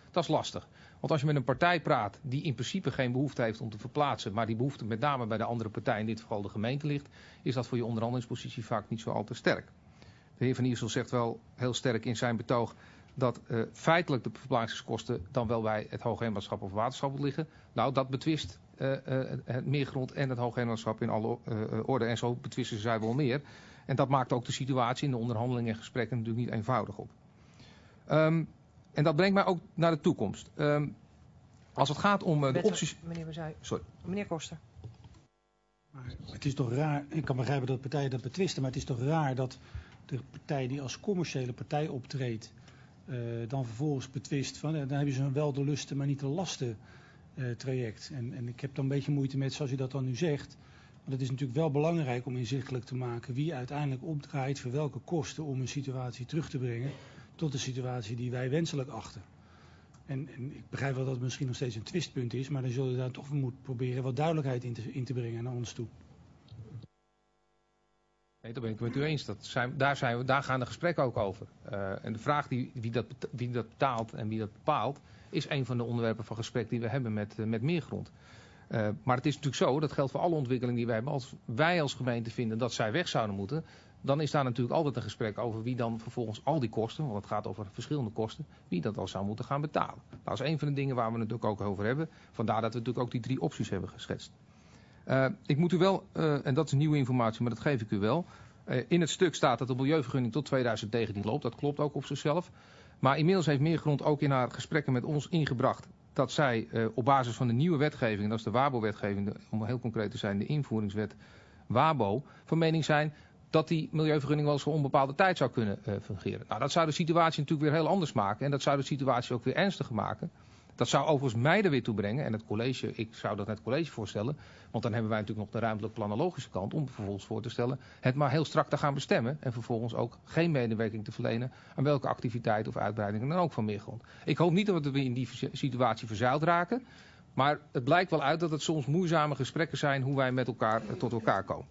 Dat is lastig. Want als je met een partij praat die in principe geen behoefte heeft om te verplaatsen, maar die behoefte met name bij de andere partij, in dit geval de gemeente, ligt, is dat voor je onderhandelingspositie vaak niet zo al te sterk. De heer Van Iersel zegt wel heel sterk in zijn betoog dat uh, feitelijk de verplaatsingskosten dan wel bij het Hoogheemraadschap of waterschap liggen. Nou, dat betwist uh, uh, het Meergrond en het Hoogheemraadschap in alle uh, orde. En zo betwisten zij wel meer. En dat maakt ook de situatie in de onderhandelingen en gesprekken natuurlijk niet eenvoudig op. Um, en dat brengt mij ook naar de toekomst. Um, als het gaat om uh, de opties... Meneer Bezuij. Sorry. Meneer Koster. Maar het is toch raar, ik kan begrijpen dat partijen dat betwisten, maar het is toch raar dat de partij die als commerciële partij optreedt, uh, dan vervolgens betwist van, uh, dan hebben ze een wel de lusten, maar niet de lasten uh, traject. En, en ik heb dan een beetje moeite met, zoals u dat dan nu zegt, want het is natuurlijk wel belangrijk om inzichtelijk te maken wie uiteindelijk opdraait voor welke kosten om een situatie terug te brengen tot de situatie die wij wenselijk achten. En, en ik begrijp wel dat het misschien nog steeds een twistpunt is, maar dan zullen we daar toch moeten proberen wat duidelijkheid in te, in te brengen naar ons toe. Nee, daar ben ik het met u eens. Dat zijn, daar, zijn we, daar gaan de gesprekken ook over. Uh, en de vraag die, wie, dat, wie dat betaalt en wie dat bepaalt, is een van de onderwerpen van gesprek die we hebben met, uh, met Meergrond. Uh, maar het is natuurlijk zo, dat geldt voor alle ontwikkelingen die wij hebben. Als wij als gemeente vinden dat zij weg zouden moeten, dan is daar natuurlijk altijd een gesprek over wie dan vervolgens al die kosten, want het gaat over verschillende kosten, wie dat al zou moeten gaan betalen. Dat is een van de dingen waar we het natuurlijk ook over hebben. Vandaar dat we natuurlijk ook die drie opties hebben geschetst. Uh, ik moet u wel, uh, en dat is nieuwe informatie, maar dat geef ik u wel. Uh, in het stuk staat dat de milieuvergunning tot tweeduizend negentien loopt. Dat klopt ook op zichzelf. Maar inmiddels heeft Meergrond ook in haar gesprekken met ons ingebracht dat zij uh, op basis van de nieuwe wetgeving, dat is de WABO-wetgeving, de, om heel concreet te zijn de invoeringswet WABO, van mening zijn dat die milieuvergunning wel eens voor onbepaalde tijd zou kunnen uh, fungeren. Nou, dat zou de situatie natuurlijk weer heel anders maken en dat zou de situatie ook weer ernstiger maken. Dat zou overigens mij er weer toe brengen, en het college, ik zou dat het college voorstellen, want dan hebben wij natuurlijk nog de ruimtelijk planologische kant om vervolgens voor te stellen het maar heel strak te gaan bestemmen en vervolgens ook geen medewerking te verlenen aan welke activiteit of uitbreidingen dan ook van Meergrond. Ik hoop niet dat we in die situatie verzeild raken, maar het blijkt wel uit dat het soms moeizame gesprekken zijn hoe wij met elkaar tot elkaar komen.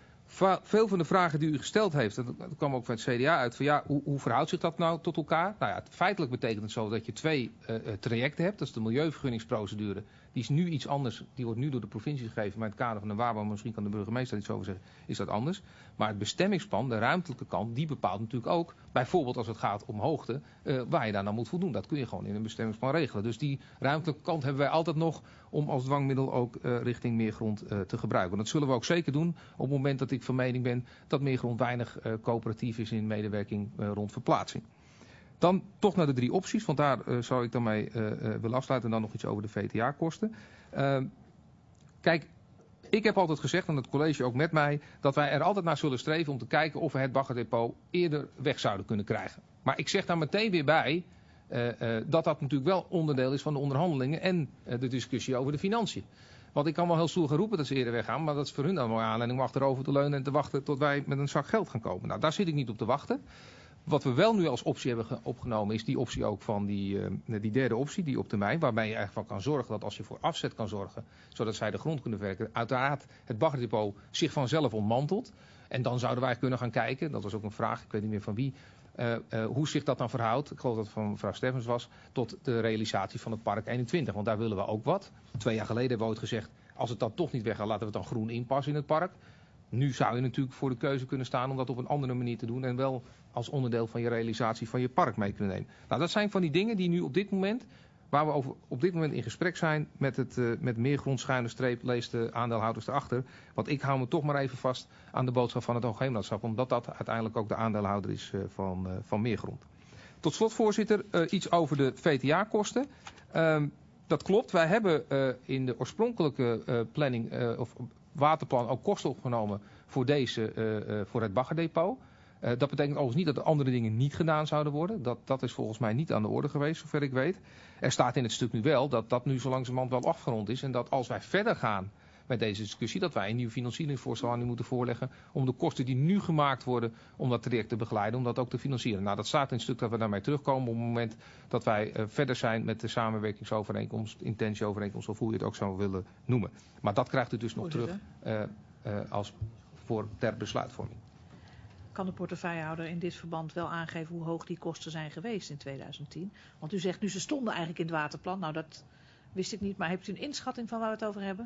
Veel van de vragen die u gesteld heeft, dat kwam ook van het C D A uit, van ja, hoe, hoe verhoudt zich dat nou tot elkaar? Nou ja, feitelijk betekent het zo dat je twee uh, trajecten hebt. Dat is de milieuvergunningsprocedure. Die is nu iets anders, die wordt nu door de provincie gegeven, maar in het kader van de WABO, misschien kan de burgemeester iets over zeggen, is dat anders. Maar het bestemmingsplan, de ruimtelijke kant, die bepaalt natuurlijk ook, bijvoorbeeld als het gaat om hoogte, uh, waar je daar nou moet voldoen. Dat kun je gewoon in een bestemmingsplan regelen. Dus die ruimtelijke kant hebben wij altijd nog om als dwangmiddel ook uh, richting Meergrond uh, te gebruiken. Dat zullen we ook zeker doen op het moment dat ik van mening ben dat Meergrond weinig uh, coöperatief is in medewerking uh, rond verplaatsing. Dan toch naar de drie opties, want daar uh, zou ik dan mee uh, uh, willen afsluiten en dan nog iets over de V T A-kosten. Uh, kijk, ik heb altijd gezegd, en het college ook met mij, dat wij er altijd naar zullen streven om te kijken of we het baggerdepot eerder weg zouden kunnen krijgen. Maar ik zeg daar meteen weer bij uh, uh, dat dat natuurlijk wel onderdeel is van de onderhandelingen en uh, de discussie over de financiën. Want ik kan wel heel stoer gaan roepen dat ze eerder weggaan, maar dat is voor hun dan wel aanleiding om achterover te leunen en te wachten tot wij met een zak geld gaan komen. Nou, daar zit ik niet op te wachten. Wat we wel nu als optie hebben opgenomen is die optie ook van die, uh, die derde optie, die op termijn, waarbij je eigenlijk van kan zorgen dat als je voor afzet kan zorgen, zodat zij de grond kunnen werken, uiteraard het baggerdepot zich vanzelf ontmantelt. En dan zouden wij kunnen gaan kijken, dat was ook een vraag, ik weet niet meer van wie, uh, uh, hoe zich dat dan verhoudt, ik geloof dat het van mevrouw Steffens was, tot de realisatie van het park eenentwintig. Want daar willen we ook wat. Twee jaar geleden hebben we ooit gezegd, als het dan toch niet weggaat, laten we het dan groen inpassen in het park. Nu zou je natuurlijk voor de keuze kunnen staan om dat op een andere manier te doen en wel als onderdeel van je realisatie van je park mee kunnen nemen. Nou, dat zijn van die dingen die nu op dit moment, waar we over, op dit moment in gesprek zijn met het uh, met Meergrond schuine streep, lees de aandeelhouders erachter. Want ik hou me toch maar even vast aan de boodschap van het Hoogheemraadschap, omdat dat uiteindelijk ook de aandeelhouder is uh, van, uh, van Meergrond. Tot slot, voorzitter, uh, iets over de V T A-kosten. Uh, dat klopt, wij hebben uh, in de oorspronkelijke uh, planning uh, of waterplan ook kosten opgenomen voor, deze, uh, uh, voor het baggerdepot. Uh, dat betekent overigens niet dat de andere dingen niet gedaan zouden worden. Dat, dat is volgens mij niet aan de orde geweest, zover ik weet. Er staat in het stuk nu wel dat dat nu zo langzamerhand wel afgerond is. En dat als wij verder gaan met deze discussie, dat wij een nieuw financieringsvoorstel aan u moeten voorleggen om de kosten die nu gemaakt worden om dat traject te begeleiden, om dat ook te financieren. Nou, dat staat in het stuk dat we daarmee terugkomen op het moment dat wij uh, verder zijn met de samenwerkingsovereenkomst, intentieovereenkomst of hoe je het ook zou willen noemen. Maar dat krijgt u dus nog terug uh, uh, als voor ter besluitvorming. kan de portefeuillehouder in dit verband wel aangeven hoe hoog die kosten zijn geweest in tweeduizend tien? Want u zegt nu ze stonden eigenlijk in het waterplan. Nou, dat wist ik niet, maar heeft u een inschatting van waar we het over hebben?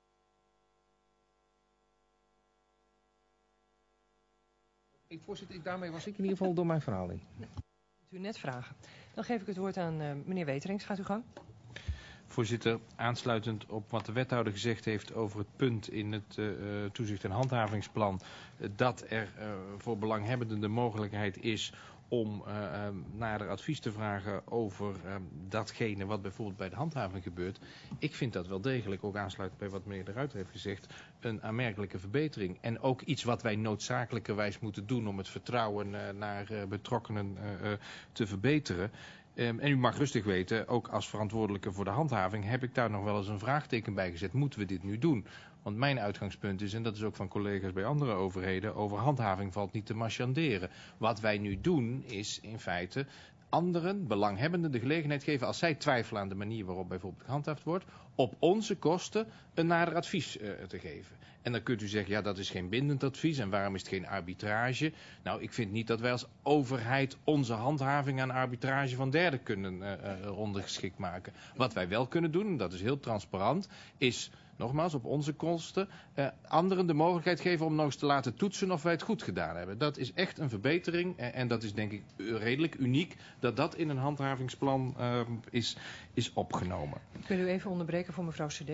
Ik, voorzitter, ik, daarmee was ik in ieder geval door mijn verhaal in. U net vragen. Dan geef ik het woord aan uh, meneer Weterings. Gaat u gang. Voorzitter, aansluitend op wat de wethouder gezegd heeft over het punt in het uh, toezicht- en handhavingsplan, uh, dat er uh, voor belanghebbenden de mogelijkheid is om uh, uh, nader advies te vragen over uh, datgene wat bijvoorbeeld bij de handhaving gebeurt. Ik vind dat wel degelijk, ook aansluitend bij wat meneer De Ruiter heeft gezegd, een aanmerkelijke verbetering. En ook iets wat wij noodzakelijkerwijs moeten doen om het vertrouwen uh, naar uh, betrokkenen uh, uh, te verbeteren. Um, en u mag rustig weten, ook als verantwoordelijke voor de handhaving heb ik daar nog wel eens een vraagteken bij gezet. Moeten we dit nu doen? Want mijn uitgangspunt is, en dat is ook van collega's bij andere overheden, over handhaving valt niet te marchanderen. Wat wij nu doen is in feite anderen, belanghebbenden, de gelegenheid geven, als zij twijfelen aan de manier waarop bijvoorbeeld gehandhaafd wordt, op onze kosten een nader advies uh, te geven. En dan kunt u zeggen, ja, dat is geen bindend advies en waarom is het geen arbitrage? Nou, ik vind niet dat wij als overheid onze handhaving aan arbitrage van derden kunnen uh, uh, ondergeschikt maken. Wat wij wel kunnen doen, en dat is heel transparant, is nogmaals op onze kosten uh, anderen de mogelijkheid geven om nog eens te laten toetsen of wij het goed gedaan hebben. Dat is echt een verbetering en, en dat is denk ik redelijk uniek dat dat in een handhavingsplan uh, is, is opgenomen. Ik wil u even onderbreken voor mevrouw C D.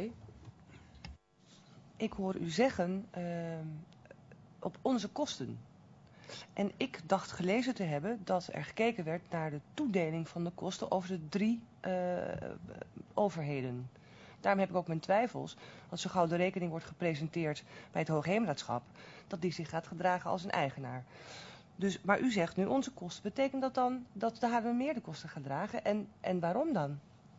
Ik hoor u zeggen uh, op onze kosten. En ik dacht gelezen te hebben dat er gekeken werd naar de toedeling van de kosten over de drie uh, overheden. Daarom heb ik ook mijn twijfels, als zo gauw de rekening wordt gepresenteerd bij het Hoogheemraadschap, dat die zich gaat gedragen als een eigenaar. Dus, maar u zegt nu onze kosten. Betekent dat dan dat de H M meer de kosten gaat dragen? En, en waarom dan?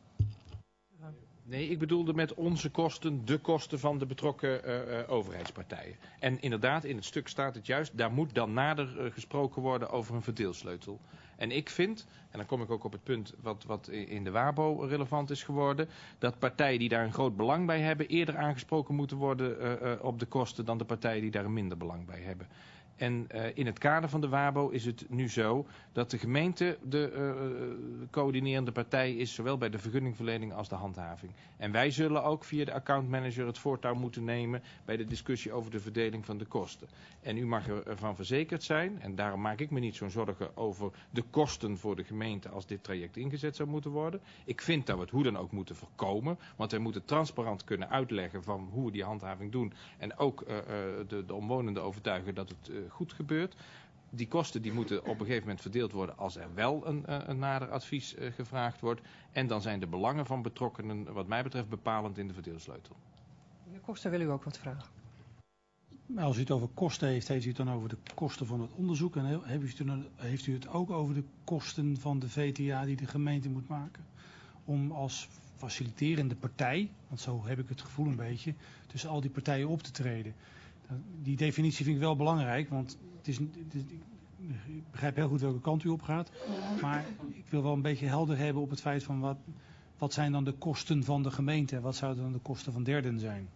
Nee, ik bedoelde met onze kosten de kosten van de betrokken uh, uh, overheidspartijen. En inderdaad, in het stuk staat het juist, daar moet dan nader uh, gesproken worden over een verdeelsleutel. En ik vind, en dan kom ik ook op het punt wat, wat in de WABO relevant is geworden, dat partijen die daar een groot belang bij hebben eerder aangesproken moeten worden uh, uh, op de kosten dan de partijen die daar een minder belang bij hebben. En uh, in het kader van de WABO is het nu zo dat de gemeente de uh, coördinerende partij is, zowel bij de vergunningverlening als de handhaving. En wij zullen ook via de accountmanager het voortouw moeten nemen bij de discussie over de verdeling van de kosten. En u mag ervan verzekerd zijn, en daarom maak ik me niet zo'n zorgen over de kosten voor de gemeente als dit traject ingezet zou moeten worden. Ik vind dat we het hoe dan ook moeten voorkomen, want wij moeten transparant kunnen uitleggen van hoe we die handhaving doen. En ook uh, de, de omwonenden overtuigen dat het uh, goed gebeurt. Die kosten die moeten op een gegeven moment verdeeld worden als er wel een, een nader advies uh, gevraagd wordt. En dan zijn de belangen van betrokkenen wat mij betreft bepalend in de verdeelsleutel. Meneer Koster, wil u ook wat vragen? Als u het over kosten heeft, heeft u het dan over de kosten van het onderzoek. En heeft u, dan, heeft u het ook over de kosten van de V T A die de gemeente moet maken? Om als faciliterende partij, want zo heb ik het gevoel een beetje, tussen al die partijen op te treden. Die definitie vind ik wel belangrijk, want het is, het is, ik begrijp heel goed welke kant u op gaat. Maar ik wil wel een beetje helder hebben op het feit van wat, wat zijn dan de kosten van de gemeente en wat zouden dan de kosten van derden zijn.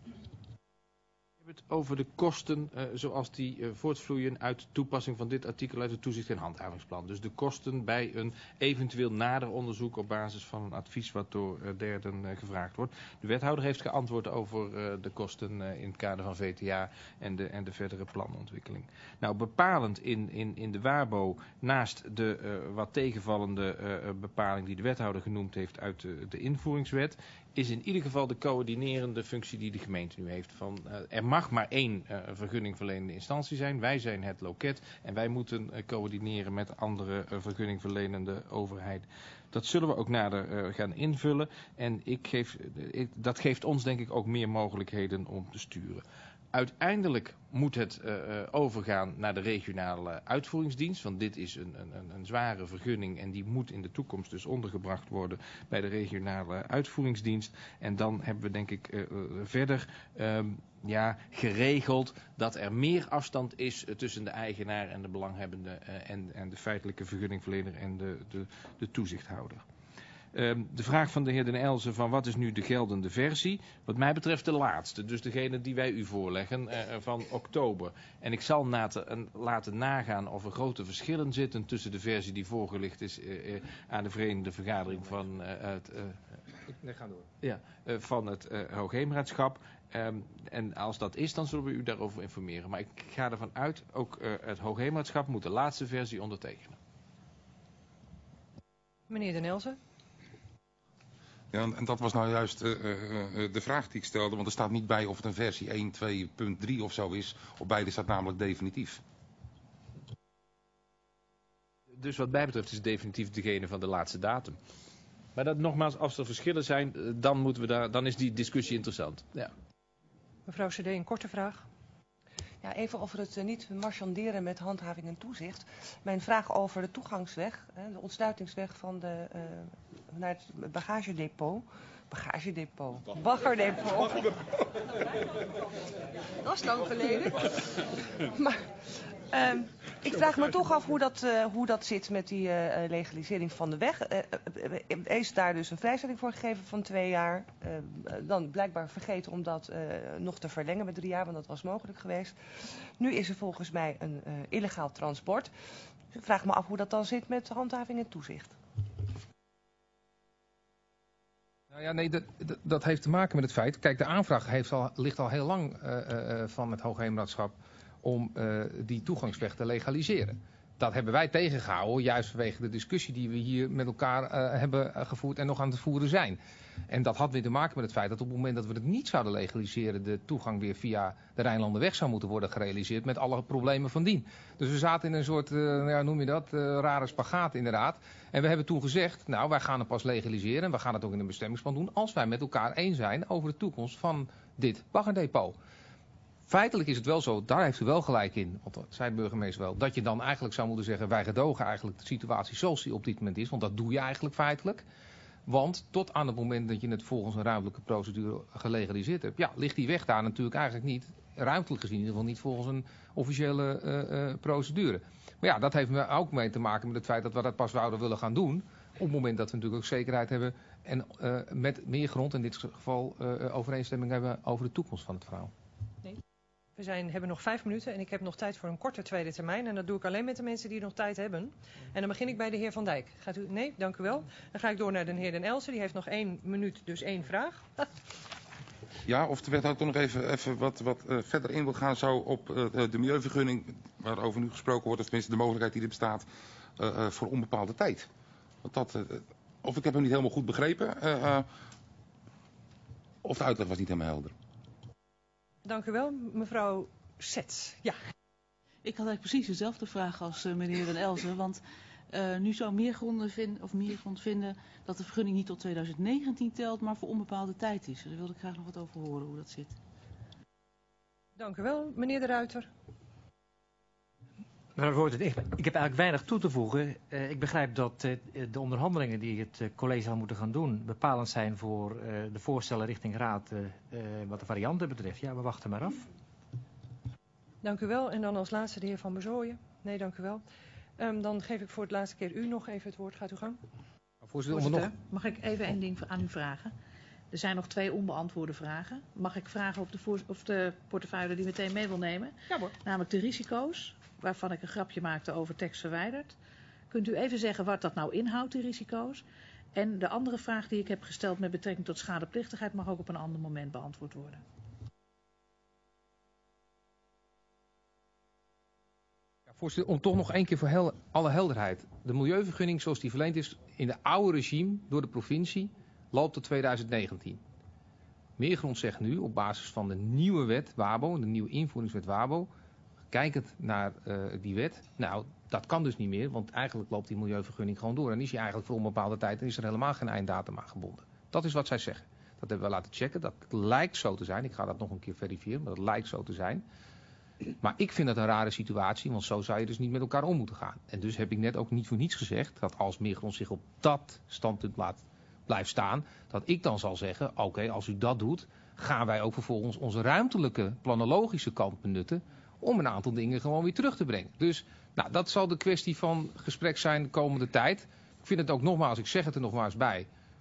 We hebben het over de kosten uh, zoals die uh, voortvloeien uit de toepassing van dit artikel uit het toezicht- en handhavingsplan. Dus de kosten bij een eventueel nader onderzoek op basis van een advies wat door uh, derden uh, gevraagd wordt. De wethouder heeft geantwoord over uh, de kosten uh, in het kader van V T A en de, en de verdere planontwikkeling. Nou, bepalend in, in, in de WABO, naast de uh, wat tegenvallende uh, bepaling die de wethouder genoemd heeft uit de, de invoeringswet, is in ieder geval de coördinerende functie die de gemeente nu heeft. Van, uh, er mag maar één uh, vergunningverlenende instantie zijn. Wij zijn het loket en wij moeten uh, coördineren met andere uh, vergunningverlenende overheid. Dat zullen we ook nader uh, gaan invullen. En ik geef, uh, ik, dat geeft ons denk ik ook meer mogelijkheden om te sturen. Uiteindelijk moet het uh, overgaan naar de regionale uitvoeringsdienst. Want dit is een, een, een zware vergunning en die moet in de toekomst dus ondergebracht worden bij de regionale uitvoeringsdienst. En dan hebben we denk ik uh, verder um, ja, geregeld dat er meer afstand is uh, tussen de eigenaar en de belanghebbende uh, en, en de feitelijke vergunningverlener en de, de, de toezichthouder. Um, de vraag van de heer Den Elzen van wat is nu de geldende versie? Wat mij betreft de laatste, dus degene die wij u voorleggen uh, van oktober. En ik zal laten, uh, laten nagaan of er grote verschillen zitten tussen de versie die voorgelegd is uh, uh, aan de Verenigde Vergadering van uh, het, uh, Nee, ga door. ja, uh, van het uh, Hoogheemraadschap. Um, en als dat is, dan zullen we u daarover informeren. Maar ik ga ervan uit, ook uh, het Hoogheemraadschap moet de laatste versie ondertekenen. Meneer Den Elzen. Ja, en dat was nou juist uh, uh, de vraag die ik stelde, want er staat niet bij of het een versie één, twee punt drie of zo is. Op beide staat namelijk definitief. Dus wat mij betreft is definitief degene van de laatste datum. Maar dat, nogmaals, als er verschillen zijn, dan, moeten we daar, dan is die discussie interessant. Ja. Mevrouw Cedee, een korte vraag. Ja, even over het uh, niet marchanderen met handhaving en toezicht. Mijn vraag over de toegangsweg, hè, de ontsluitingsweg van de, uh, naar het bagagedepot. Bagagedepot. Baggerdepot. Dat is lang geleden. Maar um, ik vraag me toch af hoe dat, uh, hoe dat zit met die uh, legalisering van de weg. Uh, uh, is daar dus een vrijstelling voor gegeven van twee jaar. Uh, dan blijkbaar vergeten om dat uh, nog te verlengen met drie jaar, want dat was mogelijk geweest. Nu is er volgens mij een uh, illegaal transport. Dus ik vraag me af hoe dat dan zit met handhaving en toezicht. Nou ja, nee, dat, dat, dat heeft te maken met het feit. Kijk, de aanvraag heeft al, ligt al heel lang uh, uh, van het Hoogheemraadschap om uh, die toegangsweg te legaliseren. Dat hebben wij tegengehouden, juist vanwege de discussie die we hier met elkaar uh, hebben gevoerd en nog aan het voeren zijn. En dat had weer te maken met het feit dat op het moment dat we het niet zouden legaliseren, de toegang weer via de Rijnlanderweg zou moeten worden gerealiseerd met alle problemen van dien. Dus we zaten in een soort, uh, ja, noem je dat, uh, rare spagaat inderdaad. En we hebben toen gezegd, nou wij gaan het pas legaliseren en we gaan het ook in een bestemmingsplan doen als wij met elkaar eens zijn over de toekomst van dit baggerdepot. Feitelijk is het wel zo, daar heeft u wel gelijk in, want dat zei de burgemeester wel, dat je dan eigenlijk zou moeten zeggen, wij gedogen eigenlijk de situatie zoals die op dit moment is, want dat doe je eigenlijk feitelijk. Want tot aan het moment dat je het volgens een ruimtelijke procedure gelegaliseerd hebt, ja, ligt die weg daar natuurlijk eigenlijk niet, ruimtelijk gezien in ieder geval niet volgens een officiële uh, uh, procedure. Maar ja, dat heeft ook mee te maken met het feit dat we dat pas zouden willen gaan doen, op het moment dat we natuurlijk ook zekerheid hebben en uh, met meer grond, in dit geval uh, overeenstemming hebben over de toekomst van het verhaal. We zijn, hebben nog vijf minuten en ik heb nog tijd voor een korte tweede termijn. En dat doe ik alleen met de mensen die nog tijd hebben. En dan begin ik bij de heer Van Dijk. Gaat u? Nee, dank u wel. Dan ga ik door naar de heer Den Elzen. Die heeft nog één minuut, dus één vraag. Ja, of de wethouder toch nog even, even wat, wat uh, verder in wil gaan zo op uh, de milieuvergunning, waarover nu gesproken wordt, of tenminste de mogelijkheid die er bestaat uh, uh, voor onbepaalde tijd. Want dat, uh, of ik heb hem niet helemaal goed begrepen, uh, uh, of de uitleg was niet helemaal helder. Dank u wel, mevrouw Sets. Ja. Ik had eigenlijk precies dezelfde vraag als uh, meneer Den Elzen, want uh, nu zou Meergrond vinden, of Meergrond vinden dat de vergunning niet tot twintig negentien telt, maar voor onbepaalde tijd is. Daar wilde ik graag nog wat over horen hoe dat zit. Dank u wel, meneer De Ruiter. Mevrouw de voorzitter, ik, ik heb eigenlijk weinig toe te voegen. Uh, ik begrijp dat uh, de onderhandelingen die het uh, college zal moeten gaan doen bepalend zijn voor uh, de voorstellen richting raad uh, uh, wat de varianten betreft. Ja, we wachten maar af. Dank u wel. En dan als laatste de heer Van Bezooyen. Nee, dank u wel. Um, dan geef ik voor het laatste keer u nog even het woord. Gaat u gang. Voorzitter, Voorzitter nog... mag ik even één ding aan u vragen? Er zijn nog twee onbeantwoorde vragen. Mag ik vragen of de, voor... of de portefeuille die meteen mee wil nemen? Ja hoor. Namelijk de risico's, waarvan ik een grapje maakte over tekst verwijderd. Kunt u even zeggen wat dat nou inhoudt, die risico's? En de andere vraag die ik heb gesteld met betrekking tot schadeplichtigheid mag ook op een ander moment beantwoord worden. Ja, voorzitter, om toch nog één keer voor hel alle helderheid. De milieuvergunning zoals die verleend is in de oude regime door de provincie loopt tot twintig negentien. Meergrond zegt nu op basis van de nieuwe wet WABO, de nieuwe invoeringswet WABO, kijkend naar uh, die wet, nou dat kan dus niet meer, want eigenlijk loopt die milieuvergunning gewoon door en is die eigenlijk voor onbepaalde tijd en is er helemaal geen einddatum aan gebonden. Dat is wat zij zeggen. Dat hebben we laten checken, dat lijkt zo te zijn. Ik ga dat nog een keer verifiëren, maar dat lijkt zo te zijn. Maar ik vind dat een rare situatie, want zo zou je dus niet met elkaar om moeten gaan. En dus heb ik net ook niet voor niets gezegd dat als Meergrond zich op dat standpunt laat, blijft staan, dat ik dan zal zeggen, oké, okay, als u dat doet, gaan wij ook vervolgens onze ruimtelijke, planologische kant benutten om een aantal dingen gewoon weer terug te brengen. Dus nou, dat zal de kwestie van gesprek zijn de komende tijd. Ik vind het ook nogmaals, ik zeg het er nogmaals bij,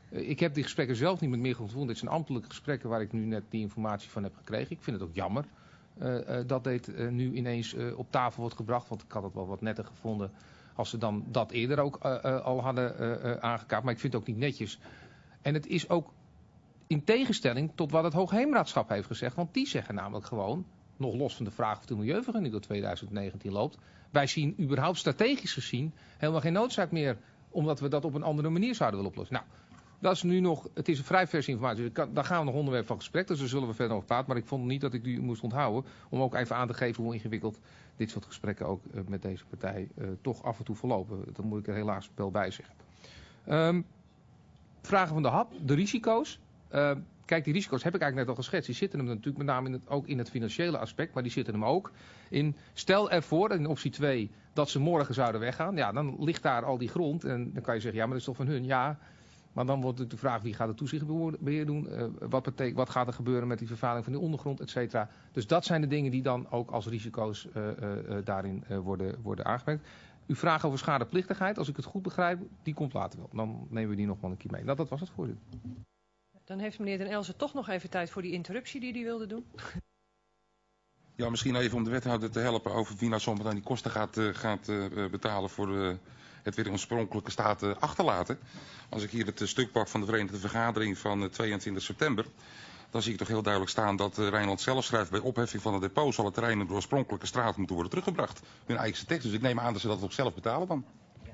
Uh, ik heb die gesprekken zelf niet met meer gevoerd. Dit zijn ambtelijke gesprekken waar ik nu net die informatie van heb gekregen. Ik vind het ook jammer uh, uh, dat dit uh, nu ineens uh, op tafel wordt gebracht. Want ik had het wel wat netter gevonden als ze dan dat eerder ook uh, uh, al hadden uh, uh, aangekaart. Maar ik vind het ook niet netjes. En het is ook in tegenstelling tot wat het Hoogheemraadschap heeft gezegd. Want die zeggen namelijk gewoon, nog los van de vraag of de milieuvergunning door twintig negentien loopt. Wij zien überhaupt strategisch gezien helemaal geen noodzaak meer, omdat we dat op een andere manier zouden willen oplossen. Nou, dat is nu nog, het is een vrij verse informatie. Dus kan, daar gaan we nog onderwerp van gesprek, dus daar zullen we verder over praten. Maar ik vond niet dat ik die moest onthouden, om ook even aan te geven hoe ingewikkeld dit soort gesprekken ook uh, met deze partij uh, toch af en toe verlopen. Dat moet ik er helaas wel bij zeggen. Um, vragen van de H A P, de risico's. Uh, kijk, die risico's heb ik eigenlijk net al geschetst. Die zitten hem natuurlijk met name in het, ook in het financiële aspect, maar die zitten hem ook in. Stel ervoor, in optie twee, dat ze morgen zouden weggaan. Ja, dan ligt daar al die grond en dan kan je zeggen, ja, maar dat is toch van hun? Ja, maar dan wordt het de vraag, wie gaat het toezichtbeheer doen? Uh, wat, betekent, wat gaat er gebeuren met die vervuiling van die ondergrond, et cetera. Dus dat zijn de dingen die dan ook als risico's uh, uh, daarin uh, worden, worden aangemerkt. Uw vraag over schadeplichtigheid, als ik het goed begrijp, die komt later wel. Dan nemen we die nog wel een keer mee. Nou, dat was het voor u. Dan heeft meneer Den Elzen toch nog even tijd voor die interruptie die hij wilde doen. Ja, misschien even om de wethouder te helpen over wie nou zometeen die kosten gaat, uh, gaat uh, betalen voor uh, het weer in oorspronkelijke staat uh, achterlaten. Als ik hier het uh, stuk pak van de Verenigde Vergadering van uh, tweeëntwintig september, dan zie ik toch heel duidelijk staan dat uh, Rijnland zelf schrijft, bij opheffing van het depot zal het terrein in de oorspronkelijke straat moeten worden teruggebracht. Hun eigen tekst, dus ik neem aan dat ze dat ook zelf betalen dan.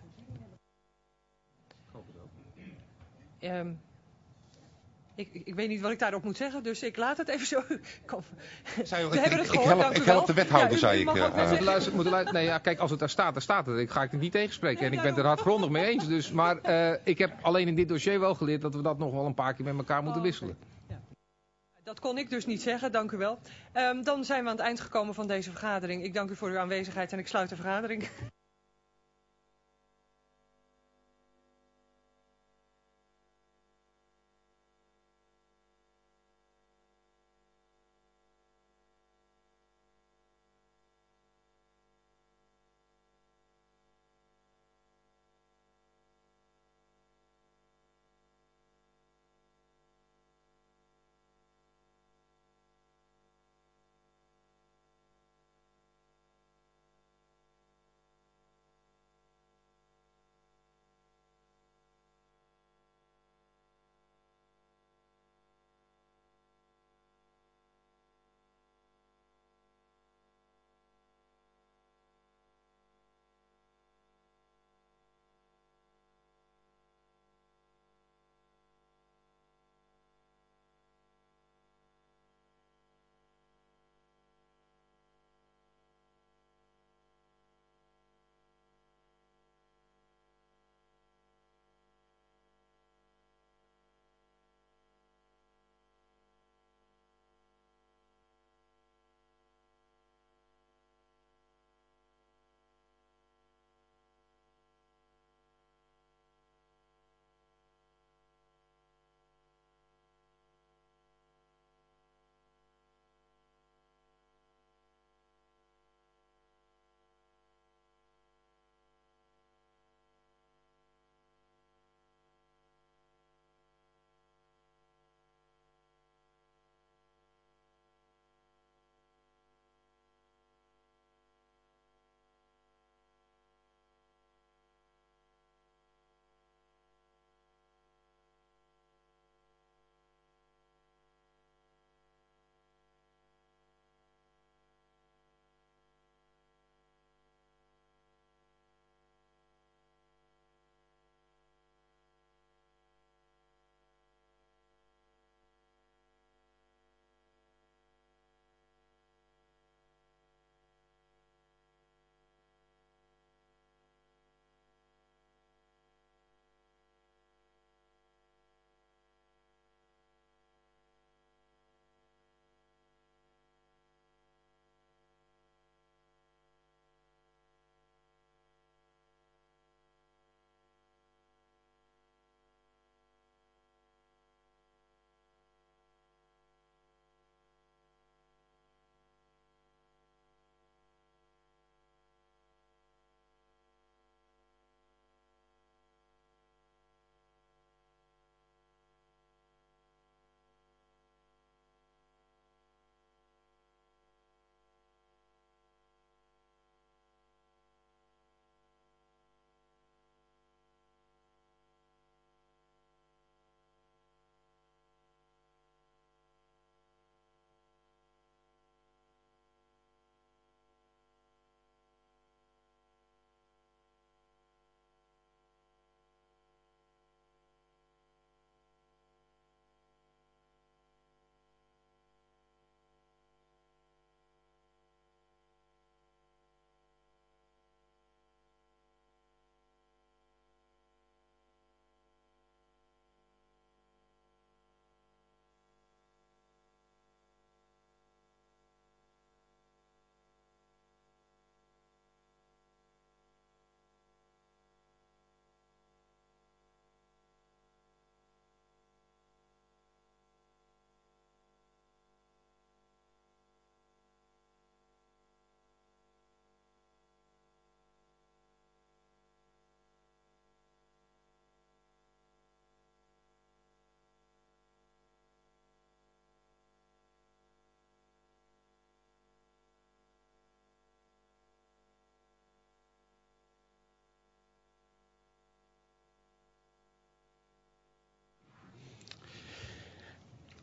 Um, Ik, ik weet niet wat ik daarop moet zeggen, dus ik laat het even zo. Kom. Zei, We ik, hebben ik, het gehoord, ik help, dank u ik help wel. de wethouder, Ja, u, zei u ik. mag Ja, ook wat uh, zeggen. Luister, moet luisteren. Nee, ja, kijk, als het daar staat, dan staat het. Ik ga het niet tegenspreken Nee, en ik ben het er hardgrondig mee eens. Dus, maar uh, ik heb alleen in dit dossier wel geleerd dat we dat nog wel een paar keer met elkaar moeten Oh, okay. wisselen. Ja. Dat kon ik dus niet zeggen, dank u wel. Um, dan zijn we aan het eind gekomen van deze vergadering. Ik dank u voor uw aanwezigheid en ik sluit de vergadering.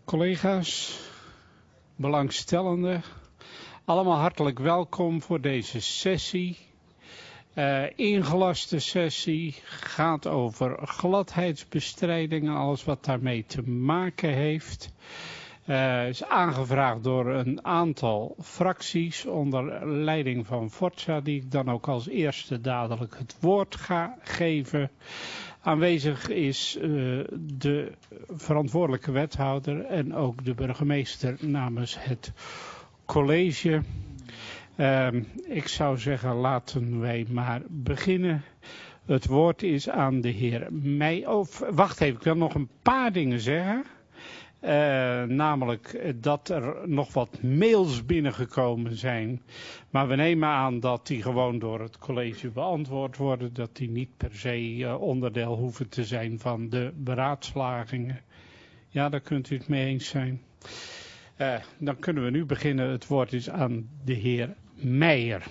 collega's, belangstellenden, allemaal hartelijk welkom voor deze sessie. Uh, ingelaste sessie gaat over gladheidsbestrijding en alles wat daarmee te maken heeft. Uh, is aangevraagd door een aantal fracties onder leiding van Forza, die ik dan ook als eerste dadelijk het woord ga geven. Aanwezig is uh, de verantwoordelijke wethouder en ook de burgemeester namens het college. Uh, ik zou zeggen, laten wij maar beginnen. Het woord is aan de heer Meij. Oh, wacht even, ik wil nog een paar dingen zeggen. Uh, namelijk dat er nog wat mails binnengekomen zijn. Maar we nemen aan dat die gewoon door het college beantwoord worden. Dat die niet per se uh, onderdeel hoeven te zijn van de beraadslagingen. Ja, daar kunt u het mee eens zijn. Uh, dan kunnen we nu beginnen. Het woord is aan de heer Meijer.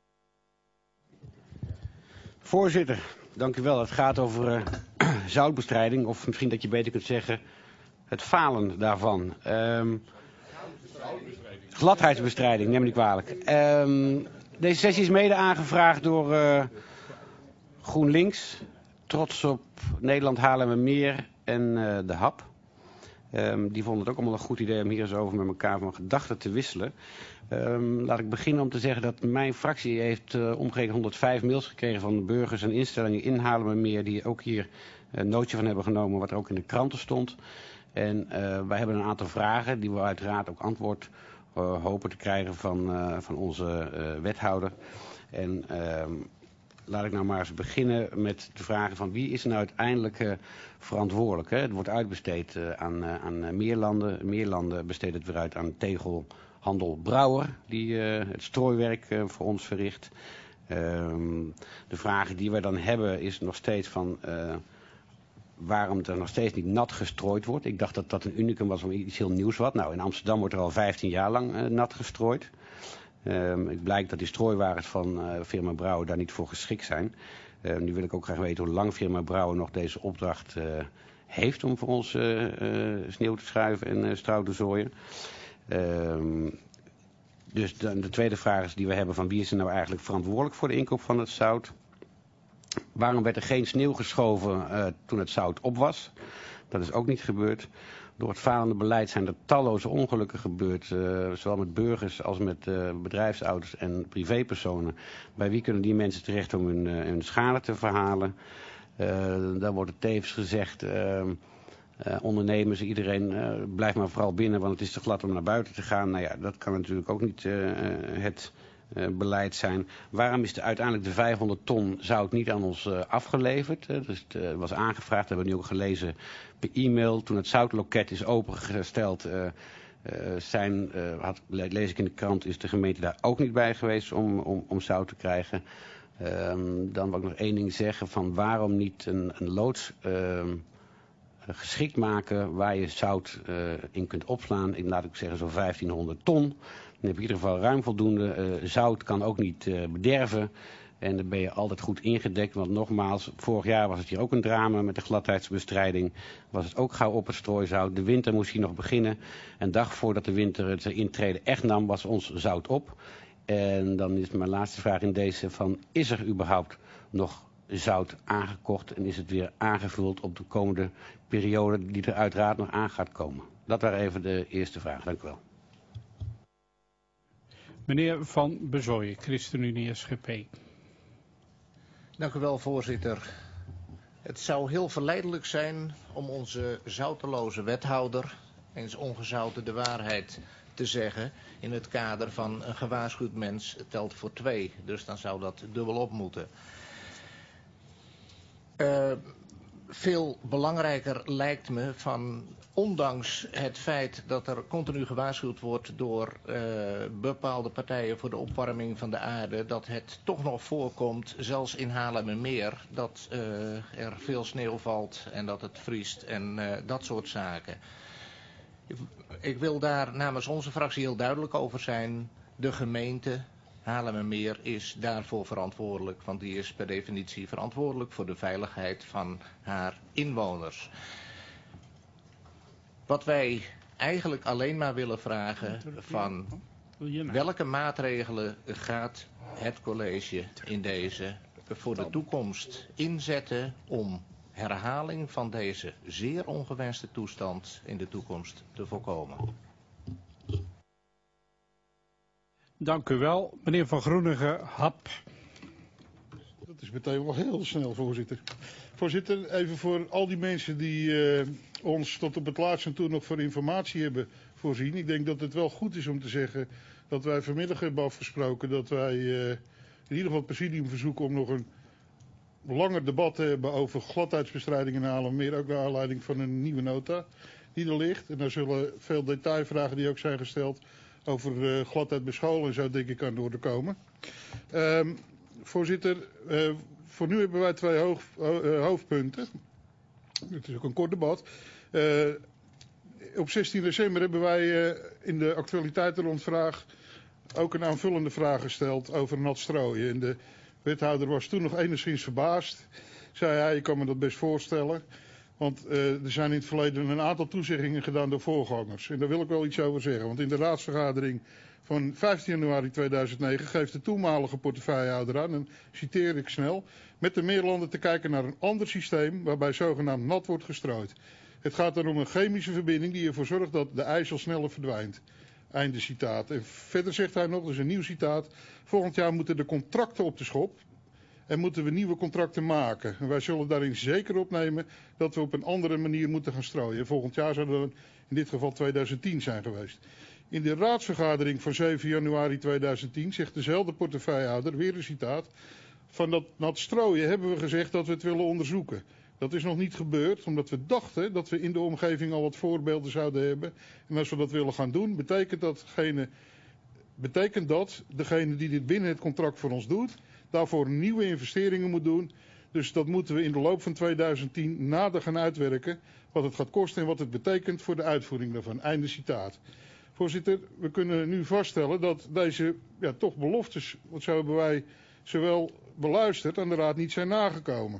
Voorzitter, dank u wel. Het gaat over uh, zoutbestrijding, of misschien dat je beter kunt zeggen het falen daarvan. Um, gladheidsbestrijding, neem me niet kwalijk. Um, deze sessie is mede aangevraagd door uh, GroenLinks, Trots op Nederland Haarlemmermeer en uh, de H A P. Um, die vonden het ook allemaal een goed idee om hier eens over met elkaar van gedachten te wisselen. Um, laat ik beginnen om te zeggen dat mijn fractie heeft uh, omgerekend honderdvijf mails gekregen van burgers en instellingen in Haarlemmermeer die ook hier een nootje van hebben genomen wat er ook in de kranten stond. En uh, wij hebben een aantal vragen die we uiteraard ook antwoord uh, hopen te krijgen van, uh, van onze uh, wethouder. En uh, laat ik nou maar eens beginnen met de vragen van wie is nou uiteindelijk uh, verantwoordelijk. Hè? Het wordt uitbesteed uh, aan, uh, aan uh, Meerlanden. Meerlanden besteedt het weer uit aan Tegelhandel Brouwer, die uh, het strooiwerk uh, voor ons verricht. Uh, de vragen die wij dan hebben is nog steeds van Uh, waarom er nog steeds niet nat gestrooid wordt. Ik dacht dat dat een unicum was om iets heel nieuws wat. Nou, in Amsterdam wordt er al vijftien jaar lang uh, nat gestrooid. Um, het blijkt dat die strooiwagens van uh, firma Brouwer daar niet voor geschikt zijn. Uh, nu wil ik ook graag weten hoe lang firma Brouwer nog deze opdracht uh, heeft om voor ons uh, uh, sneeuw te schuiven en uh, strouw te zooien. Um, dus de, de tweede vraag is die we hebben van wie is er nou eigenlijk verantwoordelijk voor de inkoop van het zout? Waarom werd er geen sneeuw geschoven uh, toen het zout op was? Dat is ook niet gebeurd. Door het falende beleid zijn er talloze ongelukken gebeurd. Uh, zowel met burgers als met uh, bedrijfsauto's en privépersonen. Bij wie kunnen die mensen terecht om hun, uh, hun schade te verhalen? Uh, dan wordt er tevens gezegd, uh, uh, ondernemers, iedereen uh, blijft maar vooral binnen, want het is te glad om naar buiten te gaan. Nou ja, dat kan natuurlijk ook niet uh, het Uh, beleid zijn. Waarom is de, uiteindelijk de vijfhonderd ton zout niet aan ons uh, afgeleverd? Uh, dus het uh, was aangevraagd, dat hebben we nu ook gelezen per e-mail. Toen het zoutloket is opengesteld, uh, uh, zijn, uh, had, lees ik in de krant, is de gemeente daar ook niet bij geweest om, om, om zout te krijgen. Um, dan wil ik nog één ding zeggen van waarom niet een, een loods uh, geschikt maken waar je zout uh, in kunt opslaan. Ik laat ik zeggen zo'n vijftienhonderd ton. Dan heb je in ieder geval ruim voldoende. Uh, zout kan ook niet uh, bederven. En dan ben je altijd goed ingedekt. Want nogmaals, vorig jaar was het hier ook een drama met de gladheidsbestrijding. Was het ook gauw op het strooizout. De winter moest hier nog beginnen. Een dag voordat de winter het intreden echt nam, was ons zout op. En dan is mijn laatste vraag in deze van, is er überhaupt nog zout aangekocht? En is het weer aangevuld op de komende periode die er uiteraard nog aan gaat komen? Dat waren even de eerste vragen. Dank u wel. Meneer Van Bezooyen, ChristenUnie S G P. Dank u wel, voorzitter. Het zou heel verleidelijk zijn om onze zouteloze wethouder eens ongezouten de waarheid te zeggen in het kader van een gewaarschuwd mens telt voor twee. Dus dan zou dat dubbelop moeten. Uh, veel belangrijker lijkt me van, ondanks het feit dat er continu gewaarschuwd wordt door uh, bepaalde partijen voor de opwarming van de aarde, dat het toch nog voorkomt, zelfs in Haarlemmermeer, dat uh, er veel sneeuw valt en dat het vriest en uh, dat soort zaken. Ik, ik wil daar namens onze fractie heel duidelijk over zijn. De gemeente Haarlemmermeer is daarvoor verantwoordelijk, want die is per definitie verantwoordelijk voor de veiligheid van haar inwoners. Wat wij eigenlijk alleen maar willen vragen van welke maatregelen gaat het college in deze voor de toekomst inzetten om herhaling van deze zeer ongewenste toestand in de toekomst te voorkomen. Dank u wel. Meneer Van Groenige, Hap. Dat is meteen wel heel snel, voorzitter. Voorzitter, even voor al die mensen die uh, ons tot op het laatste toe nog voor informatie hebben voorzien. Ik denk dat het wel goed is om te zeggen dat wij vanmiddag hebben afgesproken dat wij uh, in ieder geval het presidium verzoeken om nog een langer debat te hebben over gladheidsbestrijding in Haarlemmermeer. Ook naar aanleiding van een nieuwe nota die er ligt. En daar zullen veel detailvragen die ook zijn gesteld over uh, gladheid bij school en zo denk ik aan de orde komen. Uh, voorzitter, uh, voor nu hebben wij twee hoog, uh, hoofdpunten. Het is ook een kort debat. Uh, op zestien december hebben wij uh, in de actualiteitenrondvraag ook een aanvullende vraag gesteld over nat strooien. En de wethouder was toen nog enigszins verbaasd. Zei hij, ik kan me dat best voorstellen. Want uh, er zijn in het verleden een aantal toezeggingen gedaan door voorgangers. En daar wil ik wel iets over zeggen. Want in de raadsvergadering van vijftien januari tweeduizend negen geeft de toenmalige portefeuillehouder aan, en citeer ik snel, met de Meerlanden te kijken naar een ander systeem waarbij zogenaamd nat wordt gestrooid. Het gaat dan om een chemische verbinding die ervoor zorgt dat de ijzel sneller verdwijnt. Einde citaat. En verder zegt hij nog, dat is een nieuw citaat, volgend jaar moeten de contracten op de schop en moeten we nieuwe contracten maken. En wij zullen daarin zeker opnemen dat we op een andere manier moeten gaan strooien. Volgend jaar zou dat in dit geval tweeduizend tien zijn geweest. In de raadsvergadering van zeven januari tweeduizend tien zegt dezelfde portefeuillehouder, weer een citaat, van dat nat strooien hebben we gezegd dat we het willen onderzoeken. Dat is nog niet gebeurd, omdat we dachten dat we in de omgeving al wat voorbeelden zouden hebben. En als we dat willen gaan doen, betekent dat, degene, betekent dat degene die dit binnen het contract voor ons doet, daarvoor nieuwe investeringen moet doen. Dus dat moeten we in de loop van tweeduizend tien nader gaan uitwerken, wat het gaat kosten en wat het betekent voor de uitvoering daarvan. Einde citaat. Voorzitter, we kunnen nu vaststellen dat deze ja, toch beloftes, want zo hebben wij zowel beluisterd, aan de Raad niet zijn nagekomen.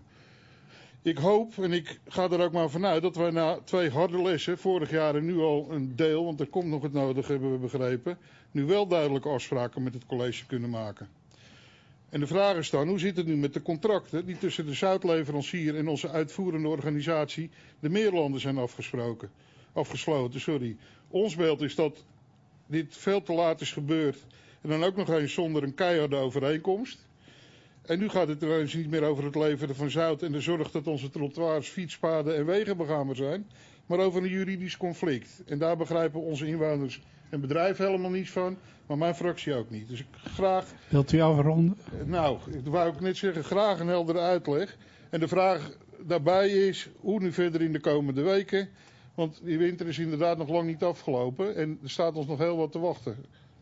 Ik hoop, en ik ga er ook maar vanuit, dat wij na twee harde lessen, vorig jaar en nu al een deel, want er komt nog het nodige, hebben we begrepen, nu wel duidelijke afspraken met het college kunnen maken. En de vraag is dan, hoe zit het nu met de contracten die tussen de zoutleverancier en onze uitvoerende organisatie, de Meerlanden, zijn afgesproken, afgesloten. Sorry. Ons beeld is dat dit veel te laat is gebeurd en dan ook nog eens zonder een keiharde overeenkomst. En nu gaat het er eens niet meer over het leveren van zout en de zorg dat onze trottoirs, fietspaden en wegen begaanbaar zijn, maar over een juridisch conflict. En daar begrijpen onze inwoners en bedrijven helemaal niets van, maar mijn fractie ook niet. Dus ik graag... Wilt u afronden? Nou, ik wou ook net zeggen, graag een heldere uitleg. En de vraag daarbij is, hoe nu verder in de komende weken? Want die winter is inderdaad nog lang niet afgelopen en er staat ons nog heel wat te wachten.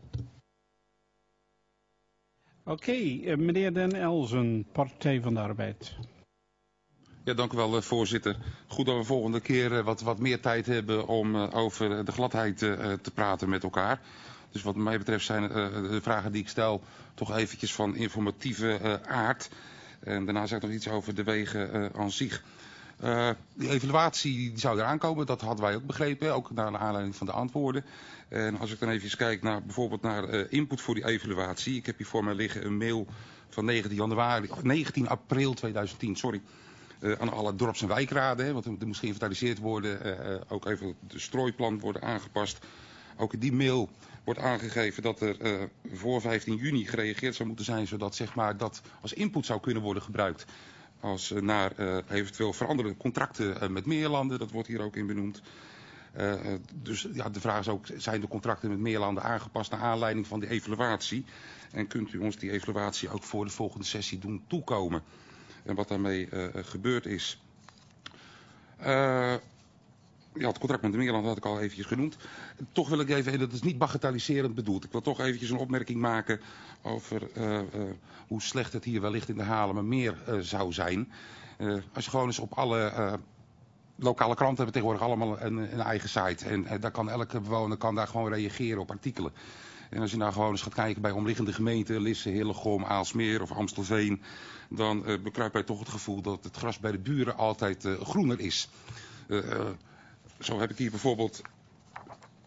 Oké, okay, meneer Den Elzen, Partij van de Arbeid. Ja, dank u wel, voorzitter. Goed dat we volgende keer wat, wat meer tijd hebben om uh, over de gladheid uh, te praten met elkaar. Dus wat mij betreft zijn uh, de vragen die ik stel toch eventjes van informatieve uh, aard. En daarna zeg ik nog iets over de wegen uh, aan zich. Uh, die evaluatie die zou eraan komen, dat hadden wij ook begrepen, ook naar aanleiding van de antwoorden. En als ik dan even kijk naar bijvoorbeeld naar uh, input voor die evaluatie. Ik heb hier voor mij liggen een mail van negentien januari, of negentien april tweeduizend tien, sorry. Uh, aan alle dorps- en wijkraden, hè, want er moest geïnventariseerd worden, uh, ook even de strooiplan worden aangepast. Ook in die mail wordt aangegeven dat er uh, voor vijftien juni gereageerd zou moeten zijn, zodat zeg maar, dat als input zou kunnen worden gebruikt. Als uh, naar uh, eventueel veranderde contracten uh, met Meerlanden, dat wordt hier ook in benoemd. Uh, dus ja, de vraag is ook, zijn de contracten met Meerlanden aangepast naar aanleiding van de evaluatie? En kunt u ons die evaluatie ook voor de volgende sessie doen toekomen? En wat daarmee uh, gebeurd is. Uh, ja, het contract met de Meerlanden had ik al eventjes genoemd. Toch wil ik even, en dat is niet bagatelliserend bedoeld, ik wil toch eventjes een opmerking maken over uh, uh, hoe slecht het hier wellicht in de Haarlemmermeer uh, zou zijn. Uh, als je gewoon eens op alle uh, lokale kranten hebben tegenwoordig allemaal een, een eigen site. En uh, daar kan elke bewoner kan daar gewoon reageren op artikelen. En als je nou gewoon eens gaat kijken bij omliggende gemeenten, Lisse, Hillegom, Aalsmeer of Amstelveen, dan uh, bekruipt mij toch het gevoel dat het gras bij de buren altijd uh, groener is. Uh, uh, zo heb ik hier bijvoorbeeld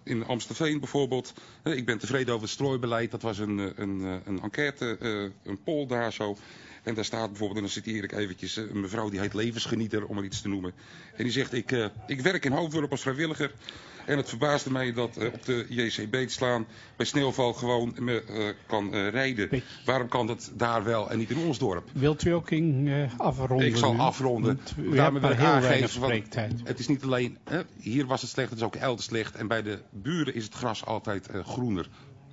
in Amstelveen bijvoorbeeld. Uh, ik ben tevreden over het strooibeleid. Dat was een, een, een enquête, uh, een poll daar zo. En daar staat bijvoorbeeld, en dan citeer ik eventjes, een mevrouw die heet Levensgenieter, om maar iets te noemen. En die zegt, ik, uh, ik werk in Hoofddorp als vrijwilliger. En het verbaasde mij dat uh, op de J C B slaan bij sneeuwval gewoon me, uh, kan uh, rijden. Waarom kan dat daar wel en niet in ons dorp? Wilt u ook in, uh, afronden? Ik zal afronden. U hebt maar heel weinig spreektijd. Het is niet alleen, uh, hier was het slecht, het is ook elders slecht. En bij de buren is het gras altijd uh, groener.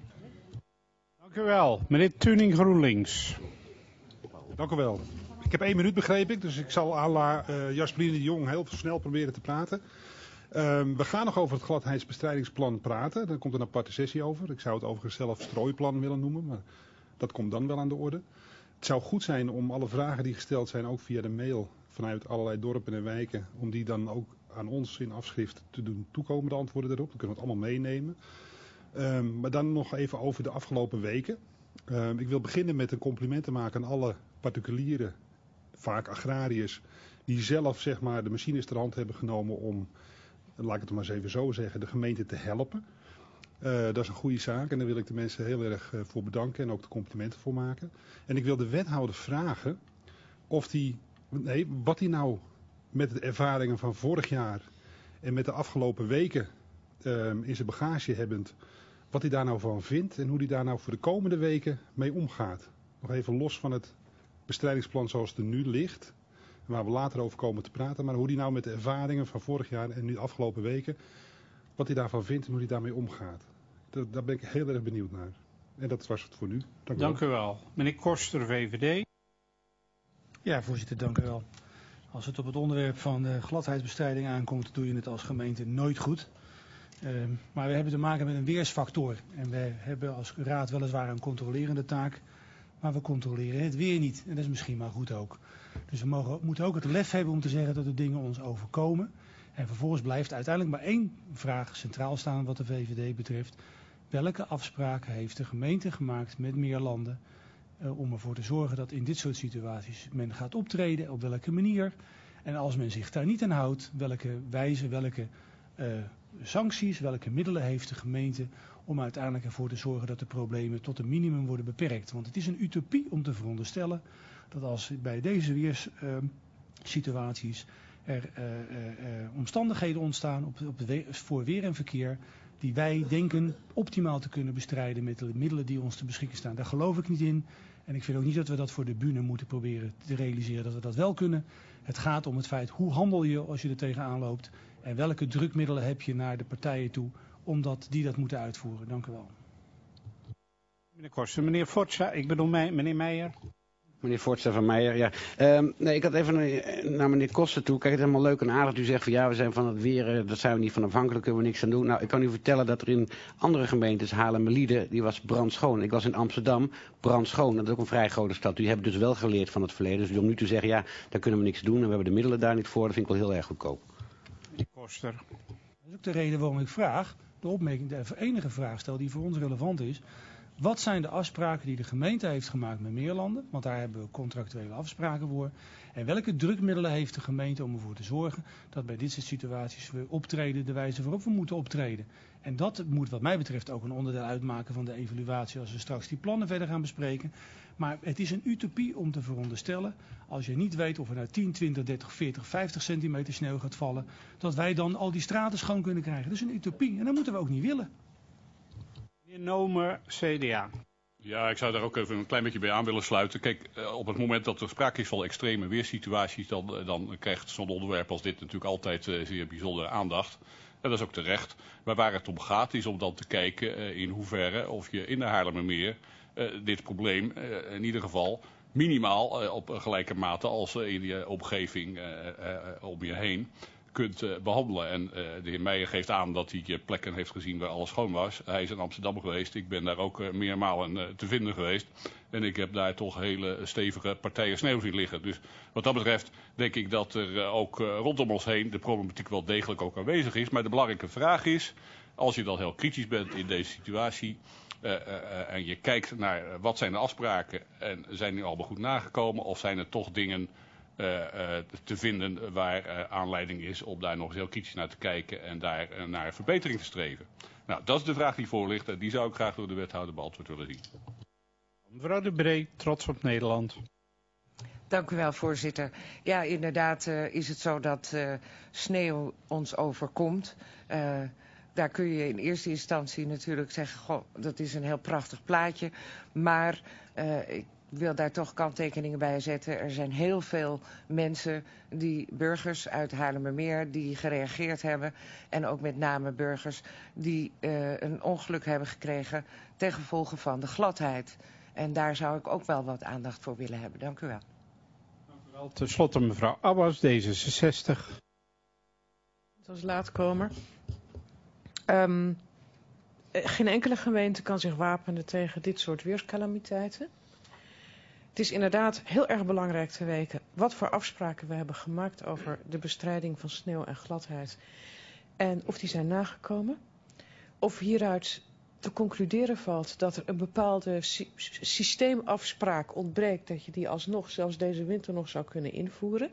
Dank u wel. Meneer Tuning, GroenLinks. Dank u wel. Ik heb één minuut begreep ik, dus ik zal à la uh, Jasperine de Jong heel snel proberen te praten. Um, we gaan nog over het gladheidsbestrijdingsplan praten. Daar komt een aparte sessie over. Ik zou het overigens zelf strooiplan willen noemen, maar dat komt dan wel aan de orde. Het zou goed zijn om alle vragen die gesteld zijn, ook via de mail vanuit allerlei dorpen en wijken, om die dan ook aan ons in afschrift te doen toekomen, de antwoorden daarop. Dan kunnen we het allemaal meenemen. Um, maar dan nog even over de afgelopen weken. Um, ik wil beginnen met een compliment te maken aan alle particulieren, vaak agrariërs, die zelf zeg maar de machines ter hand hebben genomen om, laat ik het maar eens even zo zeggen, de gemeente te helpen. Uh, dat is een goede zaak en daar wil ik de mensen heel erg uh, voor bedanken en ook de complimenten voor maken. En ik wil de wethouder vragen of die, nee, wat hij nou met de ervaringen van vorig jaar en met de afgelopen weken uh, in zijn bagage hebbend, wat hij daar nou van vindt en hoe hij daar nou voor de komende weken mee omgaat. Nog even los van het bestrijdingsplan zoals het er nu ligt, waar we later over komen te praten, maar hoe hij nou met de ervaringen van vorig jaar en nu de afgelopen weken, wat hij daarvan vindt en hoe hij daarmee omgaat. Dat, daar ben ik heel erg benieuwd naar. En dat was het voor nu. Dank u dank wel. u wel. Meneer Koster, V V D. Ja, voorzitter, dank u wel. Als het op het onderwerp van de gladheidsbestrijding aankomt, doe je het als gemeente nooit goed. Uh, maar we hebben te maken met een weersfactor. En we hebben als raad weliswaar een controlerende taak, maar we controleren het weer niet. En dat is misschien maar goed ook. Dus we mogen, moeten ook het lef hebben om te zeggen dat de dingen ons overkomen. En vervolgens blijft uiteindelijk maar één vraag centraal staan wat de V V D betreft. Welke afspraken heeft de gemeente gemaakt met Meerlanden uh, om ervoor te zorgen dat in dit soort situaties men gaat optreden, op welke manier. En als men zich daar niet aan houdt, welke wijze, welke uh, sancties, welke middelen heeft de gemeente om uiteindelijk ervoor te zorgen dat de problemen tot een minimum worden beperkt. Want het is een utopie om te veronderstellen dat als bij deze weerssituaties uh, er uh, uh, uh, omstandigheden ontstaan op, op de we- voor weer en verkeer die wij denken optimaal te kunnen bestrijden met de middelen die ons te beschikken staan. Daar geloof ik niet in. En ik vind ook niet dat we dat voor de bühne moeten proberen te realiseren dat we dat wel kunnen. Het gaat om het feit hoe handel je als je er tegenaan loopt en welke drukmiddelen heb je naar de partijen toe omdat die dat moeten uitvoeren. Dank u wel. Meneer Koster, meneer Forza, ik bedoel mij, meneer Meijer. Meneer Voortster van Meijer, ja. Um, nee, ik had even naar, naar meneer Koster toe. Kijk, het is helemaal leuk en aardig. U zegt van ja, we zijn van het weer, uh, daar zijn we niet van afhankelijk, kunnen we niks aan doen. Nou, ik kan u vertellen dat er in andere gemeentes, Haarlemmerliede, die was brandschoon. Ik was in Amsterdam, brandschoon. Dat is ook een vrij grote stad. U hebt dus wel geleerd van het verleden. Dus om nu te zeggen, ja, daar kunnen we niks doen en we hebben de middelen daar niet voor, dat vind ik wel heel erg goedkoop. Meneer Koster. Dat is ook de reden waarom ik vraag, de opmerking, de enige vraag stel die voor ons relevant is. Wat zijn de afspraken die de gemeente heeft gemaakt met Meerlanden? Want daar hebben we contractuele afspraken voor. En welke drukmiddelen heeft de gemeente om ervoor te zorgen dat bij dit soort situaties we optreden de wijze waarop we moeten optreden? En dat moet wat mij betreft ook een onderdeel uitmaken van de evaluatie als we straks die plannen verder gaan bespreken. Maar het is een utopie om te veronderstellen, als je niet weet of er nou tien, twintig, dertig, veertig, vijftig centimeter sneeuw gaat vallen, dat wij dan al die straten schoon kunnen krijgen. Dat is een utopie en dat moeten we ook niet willen. Meneer Nomer, C D A. Ja, ik zou daar ook even een klein beetje bij aan willen sluiten. Kijk, op het moment dat er sprake is van extreme weersituaties, dan, dan krijgt zo'n onderwerp als dit natuurlijk altijd uh, zeer bijzondere aandacht. En dat is ook terecht. Maar waar het om gaat is om dan te kijken uh, in hoeverre of je in de Haarlemmermeer uh, dit probleem uh, in ieder geval minimaal uh, op gelijke mate als uh, in je omgeving uh, uh, om je heen kunt uh, behandelen. En uh, de heer Meijer geeft aan dat hij uh, plekken heeft gezien waar alles schoon was. Hij is in Amsterdam geweest. Ik ben daar ook uh, meermalen uh, te vinden geweest. En ik heb daar toch hele stevige partijen sneeuw zien liggen. Dus wat dat betreft denk ik dat er uh, ook uh, rondom ons heen de problematiek wel degelijk ook aanwezig is. Maar de belangrijke vraag is, als je dan heel kritisch bent in deze situatie Uh, uh, uh, en je kijkt naar uh, wat zijn de afspraken en zijn die allemaal goed nagekomen of zijn er toch dingen uh, uh, te vinden waar uh, aanleiding is om daar nog eens heel kritisch naar te kijken en daar uh, naar verbetering te streven. Nou, dat is de vraag die voor ligt en die zou ik graag door de wethouder beantwoord willen zien. Mevrouw De Bree, Trots op Nederland. Dank u wel, voorzitter. Ja, inderdaad uh, is het zo dat uh, sneeuw ons overkomt. Uh, daar kun je in eerste instantie natuurlijk zeggen, goh, dat is een heel prachtig plaatje. Maar uh, ik wil daar toch kanttekeningen bij zetten. Er zijn heel veel mensen, die burgers uit Haarlemmermeer, die gereageerd hebben. En ook met name burgers die uh, een ongeluk hebben gekregen ten gevolge van de gladheid. En daar zou ik ook wel wat aandacht voor willen hebben. Dank u wel. Ten slotte mevrouw Abbas, D zesenzestig. Als laatkomer. Um, geen enkele gemeente kan zich wapenen tegen dit soort weerscalamiteiten. Het is inderdaad heel erg belangrijk te weten wat voor afspraken we hebben gemaakt over de bestrijding van sneeuw en gladheid. En of die zijn nagekomen. Of hieruit te concluderen valt dat er een bepaalde sy systeemafspraak ontbreekt, dat je die alsnog, zelfs deze winter nog zou kunnen invoeren.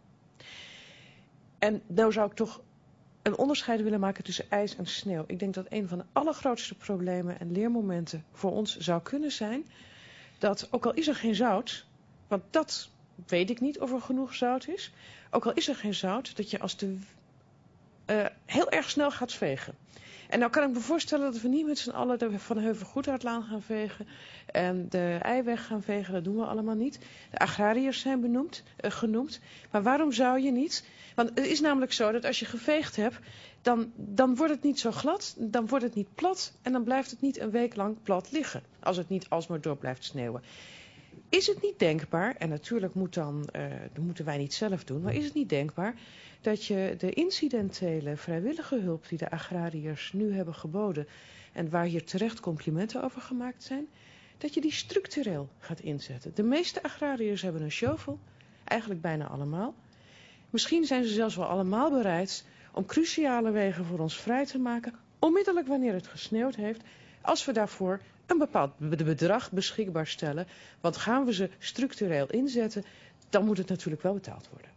En nou zou ik toch een onderscheid willen maken tussen ijs en sneeuw. Ik denk dat een van de allergrootste problemen en leermomenten voor ons zou kunnen zijn dat, ook al is er geen zout, want dat weet ik niet of er genoeg zout is, ook al is er geen zout, dat je als de uh, heel erg snel gaat vegen. En nou kan ik me voorstellen dat we niet met z'n allen de Van Heuvel-Goedhartlaan gaan vegen en de Eiweg gaan vegen, dat doen we allemaal niet. De agrariërs zijn benoemd, uh, genoemd. Maar waarom zou je niet? Want het is namelijk zo dat als je geveegd hebt, dan, dan wordt het niet zo glad, dan wordt het niet plat en dan blijft het niet een week lang plat liggen. Als het niet alsmaar door blijft sneeuwen. Is het niet denkbaar, en natuurlijk moet dan, uh, dat moeten wij niet zelf doen, maar is het niet denkbaar dat je de incidentele vrijwillige hulp die de agrariërs nu hebben geboden en waar hier terecht complimenten over gemaakt zijn, dat je die structureel gaat inzetten. De meeste agrariërs hebben een shovel, eigenlijk bijna allemaal. Misschien zijn ze zelfs wel allemaal bereid om cruciale wegen voor ons vrij te maken, onmiddellijk wanneer het gesneeuwd heeft, als we daarvoor een bepaald bedrag beschikbaar stellen. Want gaan we ze structureel inzetten, dan moet het natuurlijk wel betaald worden.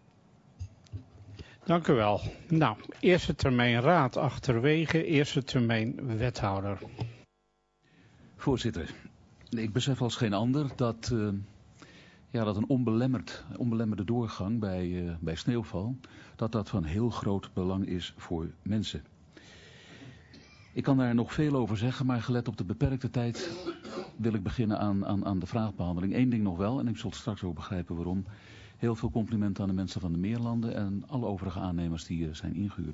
Dank u wel. Nou, eerste termijn raad achterwege, eerste termijn wethouder. Voorzitter, ik besef als geen ander dat, uh, ja, dat een onbelemmerd, onbelemmerde doorgang bij, uh, bij sneeuwval, dat dat van heel groot belang is voor mensen. Ik kan daar nog veel over zeggen, maar gelet op de beperkte tijd wil ik beginnen aan, aan, aan de vraagbehandeling. Eén ding nog wel, en ik zal straks ook begrijpen waarom. Heel veel complimenten aan de mensen van de Meerlanden en alle overige aannemers die uh, zijn ingehuurd.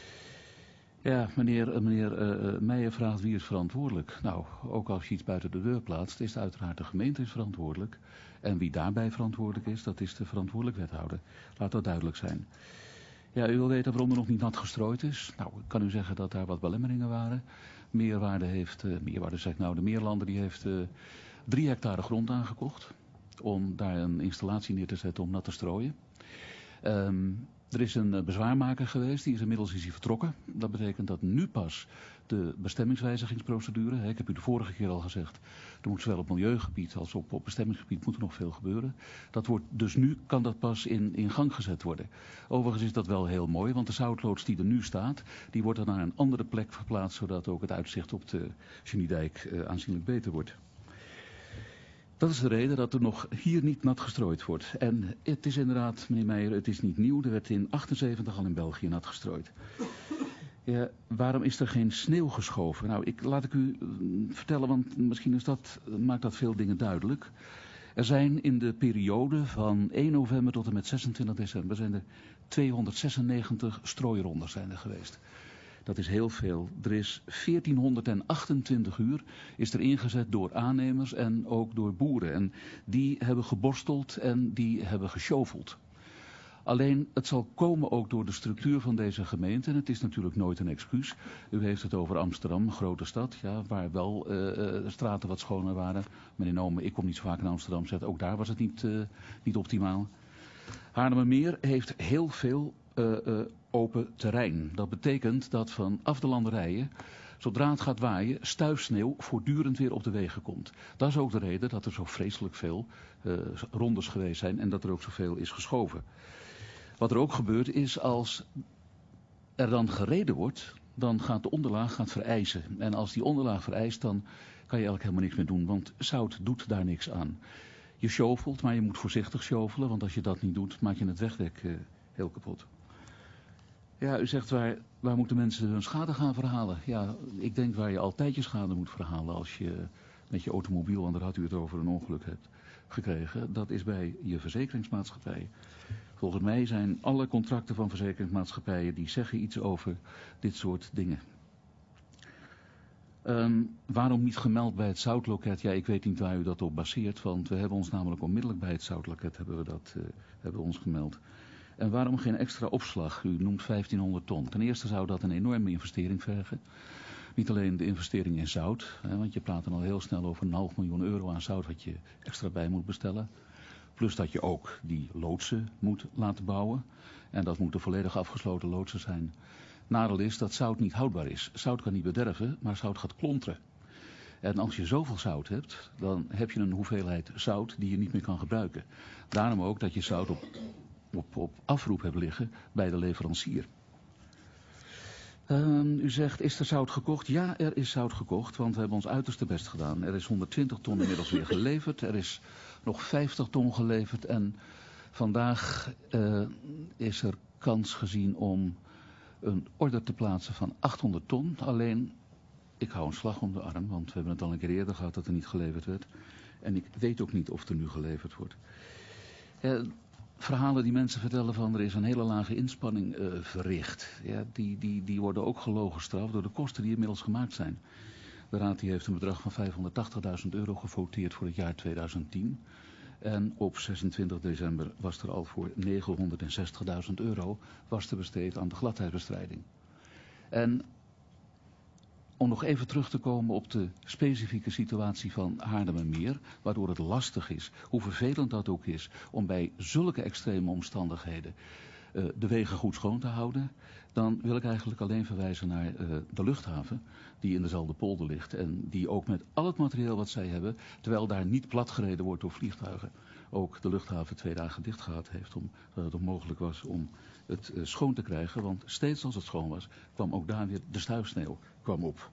Ja, meneer, uh, meneer uh, Meijer vraagt wie is verantwoordelijk. Nou, ook als je iets buiten de deur plaatst, is uiteraard de gemeente is verantwoordelijk. En wie daarbij verantwoordelijk is, dat is de verantwoordelijk wethouder. Laat dat duidelijk zijn. Ja, u wil weten waarom er nog niet nat gestrooid is. Nou, ik kan u zeggen dat daar wat belemmeringen waren. Meerwaarde heeft, uh, Meerwaarde zegt nou, de Meerlanden die heeft uh, drie hectare grond aangekocht om daar een installatie neer te zetten om nat te strooien. Um, er is een bezwaarmaker geweest, die is inmiddels is hij vertrokken. Dat betekent dat nu pas de bestemmingswijzigingsprocedure, hè, ik heb u de vorige keer al gezegd, er moet zowel op milieugebied als op, op bestemmingsgebied moet er nog veel gebeuren. Dat wordt, dus nu kan dat pas in, in gang gezet worden. Overigens is dat wel heel mooi, want de zoutloods die er nu staat, die wordt dan naar een andere plek verplaatst, zodat ook het uitzicht op de Geniedijk uh, aanzienlijk beter wordt. Dat is de reden dat er nog hier niet nat gestrooid wordt. En het is inderdaad, meneer Meijer, het is niet nieuw. Er werd in achtenzeventig al in België nat gestrooid. Ja, waarom is er geen sneeuw geschoven? Nou, ik, laat ik u uh, vertellen, want misschien is dat, maakt dat veel dingen duidelijk. Er zijn in de periode van één november tot en met zesentwintig december zijn er tweehonderdzesennegentig strooirondes zijn er geweest. Dat is heel veel. Er is veertienhonderdachtentwintig uur is er ingezet door aannemers en ook door boeren. En die hebben geborsteld en die hebben geshoveld. Alleen het zal komen ook door de structuur van deze gemeente. En het is natuurlijk nooit een excuus. U heeft het over Amsterdam, een grote stad, ja, waar wel uh, uh, straten wat schoner waren. Meneer Nome, ik kom niet zo vaak in Amsterdam, zegt ook daar was het niet, uh, niet optimaal. Haarlemmermeer heeft heel veel uh, uh, open terrein. Dat betekent dat vanaf de landerijen zodra het gaat waaien, stuifsneeuw voortdurend weer op de wegen komt. Dat is ook de reden dat er zo vreselijk veel uh, rondes geweest zijn en dat er ook zoveel is geschoven. Wat er ook gebeurt is, als er dan gereden wordt, dan gaat de onderlaag gaat verijzen. En als die onderlaag verijst, dan kan je eigenlijk helemaal niks meer doen, want zout doet daar niks aan. Je shovelt, maar je moet voorzichtig shovelen, want als je dat niet doet, maak je het wegdek uh, heel kapot. Ja, u zegt waar, waar moeten mensen hun schade gaan verhalen? Ja, ik denk waar je altijd je schade moet verhalen als je met je automobiel, want daar had u het over, een ongeluk hebt gekregen. Dat is bij je verzekeringsmaatschappij. Volgens mij zijn alle contracten van verzekeringsmaatschappijen die zeggen iets over dit soort dingen. Um, waarom niet gemeld bij het zoutloket? Ja, ik weet niet waar u dat op baseert, want we hebben ons namelijk onmiddellijk bij het zoutloket hebben we dat uh, hebben we ons gemeld. En waarom geen extra opslag? U noemt vijftienhonderd ton. Ten eerste zou dat een enorme investering vergen. Niet alleen de investering in zout, hè, want je praat dan al heel snel over een half miljoen euro aan zout wat je extra bij moet bestellen. Plus dat je ook die loodsen moet laten bouwen. En dat moeten volledig afgesloten loodsen zijn. Nadeel is dat zout niet houdbaar is. Zout kan niet bederven, maar zout gaat klonteren. En als je zoveel zout hebt, dan heb je een hoeveelheid zout die je niet meer kan gebruiken. Daarom ook dat je zout op, op, op afroep hebt liggen bij de leverancier. Um, u zegt, is er zout gekocht? Ja, er is zout gekocht, want we hebben ons uiterste best gedaan. Er is honderdtwintig ton inmiddels weer geleverd. Er is nog vijftig ton geleverd. En vandaag uh, is er kans gezien om een order te plaatsen van achthonderd ton. Alleen, ik hou een slag om de arm, want we hebben het al een keer eerder gehad dat er niet geleverd werd. En ik weet ook niet of er nu geleverd wordt. Uh, verhalen die mensen vertellen van er is een hele lage inspanning uh, verricht. Ja, die, die, die worden ook gelogen gestraft door de kosten die inmiddels gemaakt zijn. De Raad die heeft een bedrag van vijfhonderdtachtigduizend euro gevoteerd voor het jaar tweeduizend tien. En op zesentwintig december was er al voor negenhonderdzestigduizend euro was te besteed aan de gladheidsbestrijding. En om nog even terug te komen op de specifieke situatie van Haarlemmermeer, waardoor het lastig is, hoe vervelend dat ook is, om bij zulke extreme omstandigheden uh, de wegen goed schoon te houden, dan wil ik eigenlijk alleen verwijzen naar uh, de luchthaven, die in dezelfde polder ligt en die ook met al het materieel wat zij hebben, terwijl daar niet platgereden wordt door vliegtuigen, ook de luchthaven twee dagen dicht gehad heeft, omdat het onmogelijk was om het uh, schoon te krijgen, want steeds als het schoon was, kwam ook daar weer de stuifsneeuw kwam op.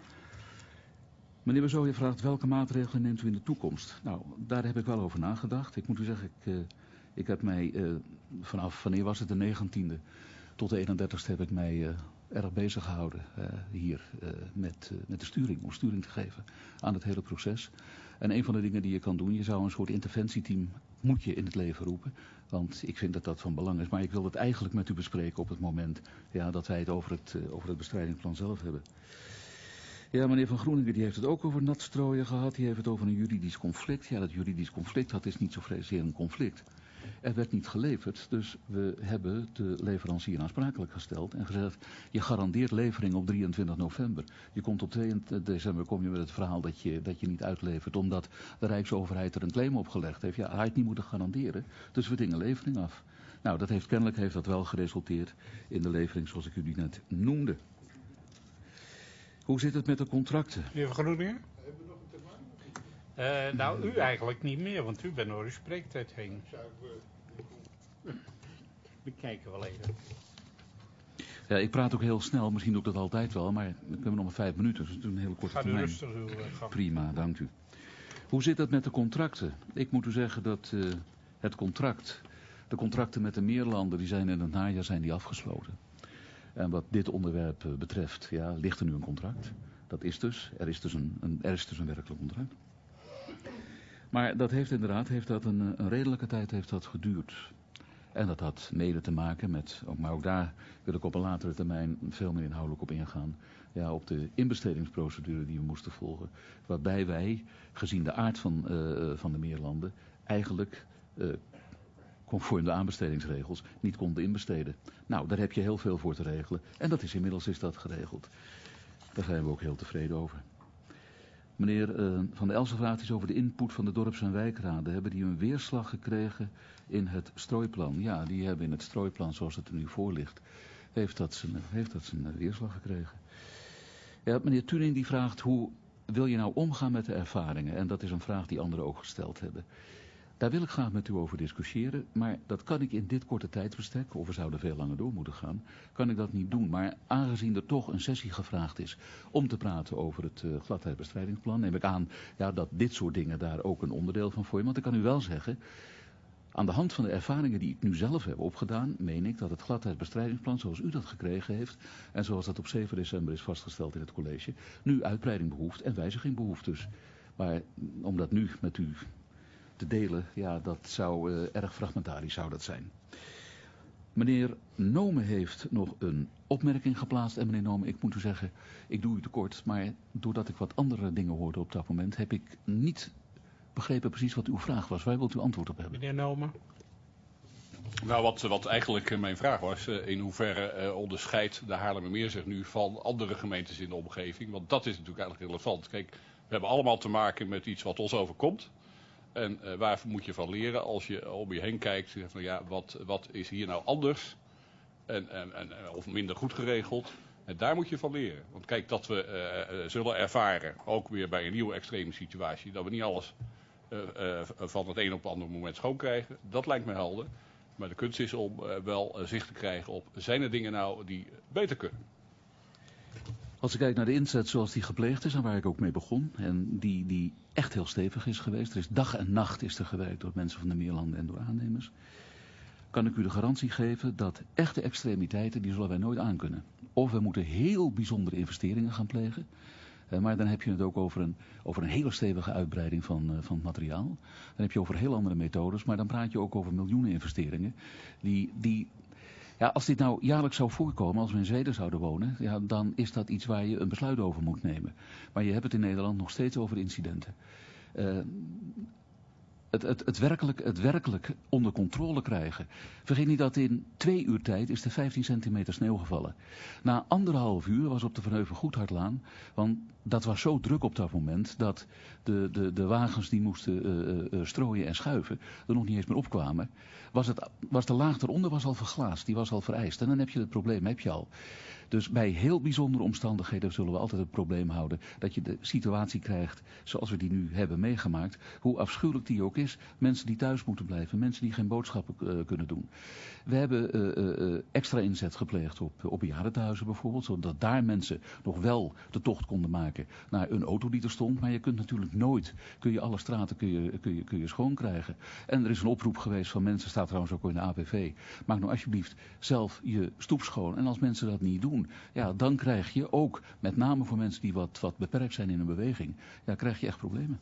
Meneer Bezooijen vraagt welke maatregelen neemt u in de toekomst? Nou, daar heb ik wel over nagedacht. Ik moet u zeggen, ik, uh, ik heb mij uh, vanaf, wanneer was het, de negentiende tot de eenendertigste heb ik mij uh, erg bezig gehouden uh, hier uh, met, uh, met de sturing, om sturing te geven aan het hele proces. En een van de dingen die je kan doen, je zou een soort interventieteam moet je in het leven roepen. Want ik vind dat dat van belang is. Maar ik wil het eigenlijk met u bespreken op het moment ja, dat wij het over het, uh, over het bestrijdingsplan zelf hebben. Ja, meneer Van Groeningen die heeft het ook over natstrooien gehad. Die heeft het over een juridisch conflict. Ja, dat juridisch conflict, dat is niet zo vreselijk een conflict. Er werd niet geleverd, dus we hebben de leverancier aansprakelijk gesteld en gezegd, je garandeert levering op drieëntwintig november. Je komt op tweeëntwintig december kom je met het verhaal dat je, dat je niet uitlevert, omdat de Rijksoverheid er een claim op gelegd heeft. Ja, hij had niet moeten garanderen, dus we dingen levering af. Nou, dat heeft kennelijk heeft dat wel geresulteerd in de levering zoals ik u die net noemde. Hoe zit het met de contracten? Meneer Van Groeningen? Uh, nou, u eigenlijk niet meer, want u bent door uw spreektijd heen. We kijken wel even. Ja, ik praat ook heel snel, misschien doe ik dat altijd wel, maar we hebben nog maar vijf minuten, dus het is een hele korte Ga termijn. u rustig uw gang. Prima, dank u. Hoe zit het met de contracten? Ik moet u zeggen dat uh, het contract, de contracten met de meerlanden, die zijn in het najaar zijn die afgesloten. En wat dit onderwerp uh, betreft, ja, ligt er nu een contract. Dat is dus, er is dus een, een, er is dus een werkelijk contract. Maar dat heeft inderdaad, heeft dat een, een redelijke tijd heeft dat geduurd. En dat had mede te maken met, maar ook daar wil ik op een latere termijn veel meer inhoudelijk op ingaan. Ja, op de inbestedingsprocedure die we moesten volgen. Waarbij wij, gezien de aard van, uh, van de meerlanden, eigenlijk uh, conform de aanbestedingsregels niet konden inbesteden. Nou, daar heb je heel veel voor te regelen. En dat is inmiddels is dat geregeld. Daar zijn we ook heel tevreden over. Meneer uh, Van der Elsen vraagt iets over de input van de dorps- en wijkraden. Hebben die een weerslag gekregen in het strooiplan? Ja, die hebben in het strooiplan zoals het er nu voor ligt, heeft dat zijn, heeft dat zijn weerslag gekregen. Ja, meneer Tuning die vraagt hoe wil je nou omgaan met de ervaringen? En dat is een vraag die anderen ook gesteld hebben. Daar wil ik graag met u over discussiëren, maar dat kan ik in dit korte tijdsbestek, of we zouden veel langer door moeten gaan, kan ik dat niet doen. Maar aangezien er toch een sessie gevraagd is om te praten over het uh, gladheidsbestrijdingsplan, neem ik aan ja, dat dit soort dingen daar ook een onderdeel van vormen. Want ik kan u wel zeggen, aan de hand van de ervaringen die ik nu zelf heb opgedaan, meen ik dat het gladheidsbestrijdingsplan zoals u dat gekregen heeft en zoals dat op zeven december is vastgesteld in het college, nu uitbreiding behoeft en wijziging behoeft dus. Maar om dat nu met u te delen, ja, dat zou uh, erg fragmentarisch zou dat zijn. Meneer Nome heeft nog een opmerking geplaatst. En meneer Nome, ik moet u zeggen, ik doe u tekort, maar doordat ik wat andere dingen hoorde op dat moment, heb ik niet begrepen precies wat uw vraag was. Waar wilt u antwoord op hebben? Meneer Nome. Nou, wat, wat eigenlijk mijn vraag was, in hoeverre uh, onderscheidt de Haarlemmermeer zich nu van andere gemeentes in de omgeving? Want dat is natuurlijk eigenlijk relevant. Kijk, we hebben allemaal te maken met iets wat ons overkomt. En uh, waar moet je van leren als je om je heen kijkt, van ja, wat, wat is hier nou anders en, en, en, of minder goed geregeld? En daar moet je van leren. Want kijk, dat we uh, uh, zullen ervaren, ook weer bij een nieuwe extreme situatie, dat we niet alles uh, uh, van het een op het andere moment schoon krijgen, dat lijkt me helder. Maar de kunst is om uh, wel uh, zicht te krijgen op, zijn er dingen nou die beter kunnen? Als ik kijk naar de inzet zoals die gepleegd is en waar ik ook mee begon, en die, die echt heel stevig is geweest, er is dag en nacht is er gewerkt door mensen van de Meerlanden en door aannemers, kan ik u de garantie geven dat echte extremiteiten, die zullen wij nooit aankunnen. Of we moeten heel bijzondere investeringen gaan plegen, maar dan heb je het ook over een, over een hele stevige uitbreiding van, uh, van het materiaal. Dan heb je over heel andere methodes, maar dan praat je ook over miljoenen investeringen die... die Ja, als dit nou jaarlijks zou voorkomen, als we in Zweden zouden wonen, ja, dan is dat iets waar je een besluit over moet nemen. Maar je hebt het in Nederland nog steeds over incidenten. Uh, het, het, het, werkelijk, het werkelijk onder controle krijgen. Vergeet niet dat in twee uur tijd is er vijftien centimeter sneeuw gevallen. Na anderhalf uur was op de Van Heuvel-Goedhartlaan, want dat was zo druk op dat moment dat de, de, de wagens die moesten uh, uh, strooien en schuiven er nog niet eens meer opkwamen. Was, het, was de laag eronder was al verglaasd, die was al vereist. En dan heb je het probleem, heb je al. Dus bij heel bijzondere omstandigheden zullen we altijd het probleem houden dat je de situatie krijgt zoals we die nu hebben meegemaakt. Hoe afschuwelijk die ook is. Mensen die thuis moeten blijven, mensen die geen boodschappen uh, kunnen doen. We hebben uh, uh, extra inzet gepleegd op, op bejaardentehuizen bijvoorbeeld, zodat daar mensen nog wel de tocht konden maken naar een auto die er stond. Maar je kunt natuurlijk nooit, kun je alle straten kun je, kun je, kun je schoon krijgen. En er is een oproep geweest van mensen, staat trouwens ook in de A P V, maak nou alsjeblieft zelf je stoep schoon. En als mensen dat niet doen, ja, dan krijg je ook, met name voor mensen die wat, wat beperkt zijn in hun beweging, ja, krijg je echt problemen.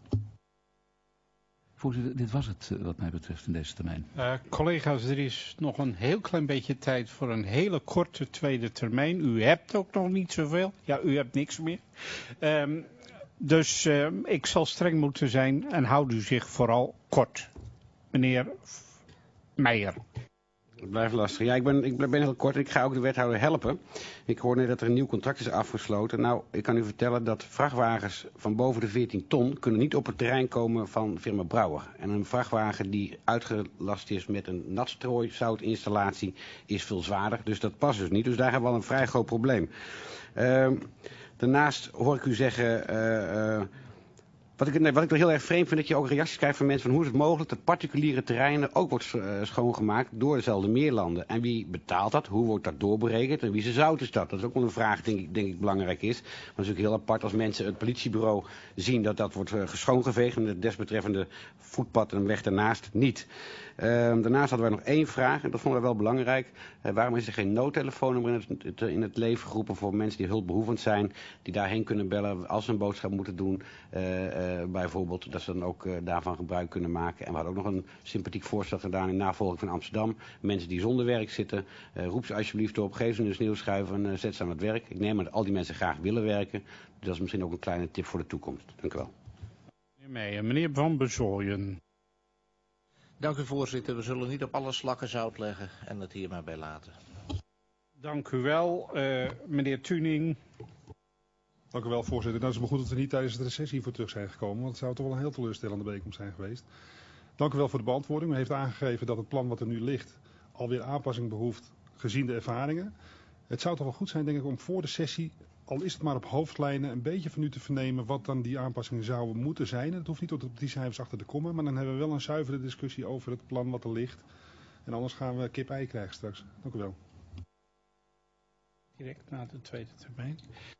Voorzitter, dit was het wat mij betreft in deze termijn. Uh, collega's, er is nog een heel klein beetje tijd voor een hele korte tweede termijn. U hebt ook nog niet zoveel. Ja, u hebt niks meer. Um, dus uh, ik zal streng moeten zijn en houd u zich vooral kort. Meneer Meijer. Het blijft lastig. Ja, ik ben, ik ben heel kort. Ik ga ook de wethouder helpen. Ik hoor net dat er een nieuw contract is afgesloten. Nou, ik kan u vertellen dat vrachtwagens van boven de veertien ton kunnen niet op het terrein komen van firma Brouwer. En een vrachtwagen die uitgelast is met een natstrooizoutinstallatie is veel zwaarder. Dus dat past dus niet. Dus daar hebben we al een vrij groot probleem. Uh, daarnaast hoor ik u zeggen... Uh, uh, Wat ik, nee, wat ik wel heel erg vreemd vind, dat je ook reacties krijgt van mensen van hoe is het mogelijk dat particuliere terreinen ook wordt uh, schoongemaakt door dezelfde Meerlanden. En wie betaalt dat? Hoe wordt dat doorberekend? En wie zijn zout is dat? Dat is ook wel een vraag denk ik, denk ik belangrijk is. Maar het is natuurlijk heel apart als mensen het politiebureau zien dat dat wordt uh, schoongeveegd en het desbetreffende voetpad en weg daarnaast niet. Uh, daarnaast hadden wij nog één vraag en dat vonden wij wel belangrijk. Uh, waarom is er geen noodtelefoonnummer in het, in het leven geroepen voor mensen die hulpbehoevend zijn, die daarheen kunnen bellen als ze een boodschap moeten doen, uh, uh, bijvoorbeeld, dat ze dan ook uh, daarvan gebruik kunnen maken. En we hadden ook nog een sympathiek voorstel gedaan in navolging van Amsterdam. Mensen die zonder werk zitten, uh, roep ze alsjeblieft op, geef ze een sneeuwschuiver en uh, zet ze aan het werk. Ik neem aan dat al die mensen graag willen werken. Dus dat is misschien ook een kleine tip voor de toekomst. Dank u wel. Meneer Meijer, meneer Van Bezooyen. Dank u voorzitter. We zullen niet op alle slakken zout leggen en het hier maar bij laten. Dank u wel, uh, meneer Tuning. Dank u wel, voorzitter. Nou, het is maar goed dat we niet tijdens de recessie voor terug zijn gekomen, want het zou toch wel een heel teleurstellende bijeenkomst zijn geweest. Dank u wel voor de beantwoording. U heeft aangegeven dat het plan wat er nu ligt alweer aanpassing behoeft gezien de ervaringen. Het zou toch wel goed zijn, denk ik, om voor de sessie al is het maar op hoofdlijnen, een beetje van u te vernemen wat dan die aanpassingen zouden moeten zijn. Het hoeft niet tot op die cijfers achter te komen, maar dan hebben we wel een zuivere discussie over het plan wat er ligt. En anders gaan we kip-ei krijgen straks. Dank u wel. Direct na de tweede termijn.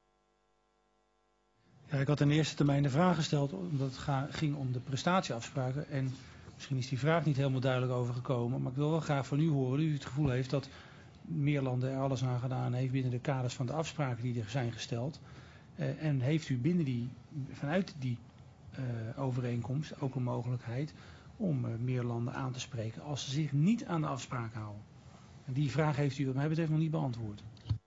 Ja, ik had in de eerste termijn de vraag gesteld omdat het ga, ging om de prestatieafspraken. En misschien is die vraag niet helemaal duidelijk overgekomen. Maar ik wil wel graag van u horen, u het gevoel heeft dat Meerlanden er alles aan gedaan heeft binnen de kaders van de afspraken die er zijn gesteld. Uh, en heeft u binnen die, vanuit die uh, overeenkomst ook een mogelijkheid om uh, Meerlanden aan te spreken als ze zich niet aan de afspraken houden? En die vraag heeft u wat mij betreft nog niet beantwoord.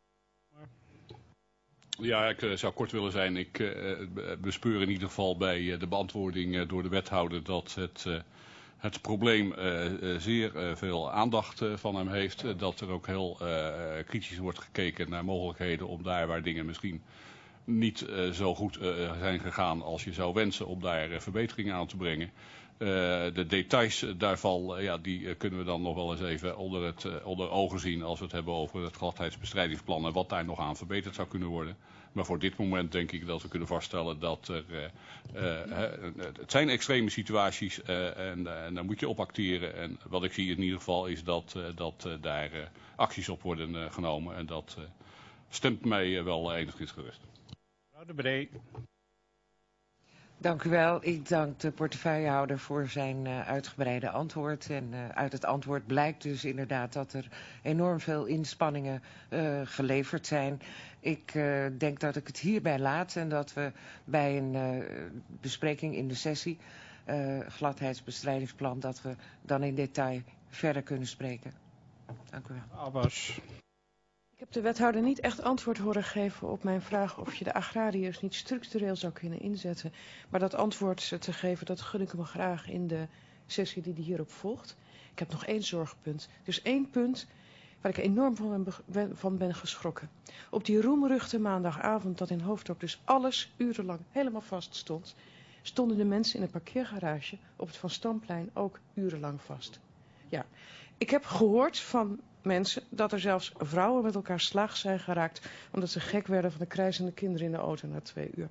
Ja, ik uh, zou kort willen zijn. Ik uh, bespeur in ieder geval bij uh, de beantwoording uh, door de wethouder dat het, uh, het probleem uh, uh, zeer uh, veel aandacht uh, van hem heeft. Uh, dat er ook heel uh, kritisch wordt gekeken naar mogelijkheden om daar waar dingen misschien niet uh, zo goed uh, zijn gegaan als je zou wensen om daar uh, verbeteringen aan te brengen. Uh, de details daarvan uh, ja, die uh, kunnen we dan nog wel eens even onder, het, uh, onder ogen zien als we het hebben over het gladheidsbestrijdingsplan en wat daar nog aan verbeterd zou kunnen worden. Maar voor dit moment denk ik dat we kunnen vaststellen dat er, uh, uh, uh, het zijn extreme situaties uh, en, uh, en daar moet je op acteren. En wat ik zie in ieder geval is dat, uh, dat uh, daar uh, acties op worden uh, genomen en dat uh, stemt mij uh, wel enigszins gerust. Mevrouw De Bree. Dank u wel. Ik dank de portefeuillehouder voor zijn uh, uitgebreide antwoord. En uh, uit het antwoord blijkt dus inderdaad dat er enorm veel inspanningen uh, geleverd zijn. Ik uh, denk dat ik het hierbij laat en dat we bij een uh, bespreking in de sessie, uh, gladheidsbestrijdingsplan, dat we dan in detail verder kunnen spreken. Dank u wel. Abbas. Ik heb de wethouder niet echt antwoord horen geven op mijn vraag of je de agrariërs niet structureel zou kunnen inzetten. Maar dat antwoord te geven, dat gun ik hem graag in de sessie die hierop volgt. Ik heb nog één zorgpunt. Dus één punt waar ik enorm van ben, van ben geschrokken. Op die roemruchte maandagavond dat in Hoofddorp dus alles urenlang helemaal vast stond, stonden de mensen in een parkeergarage op het Van Stamplein ook urenlang vast. Ja, ik heb gehoord van mensen dat er zelfs vrouwen met elkaar slag zijn geraakt omdat ze gek werden van de krijzende kinderen in de auto na twee uur.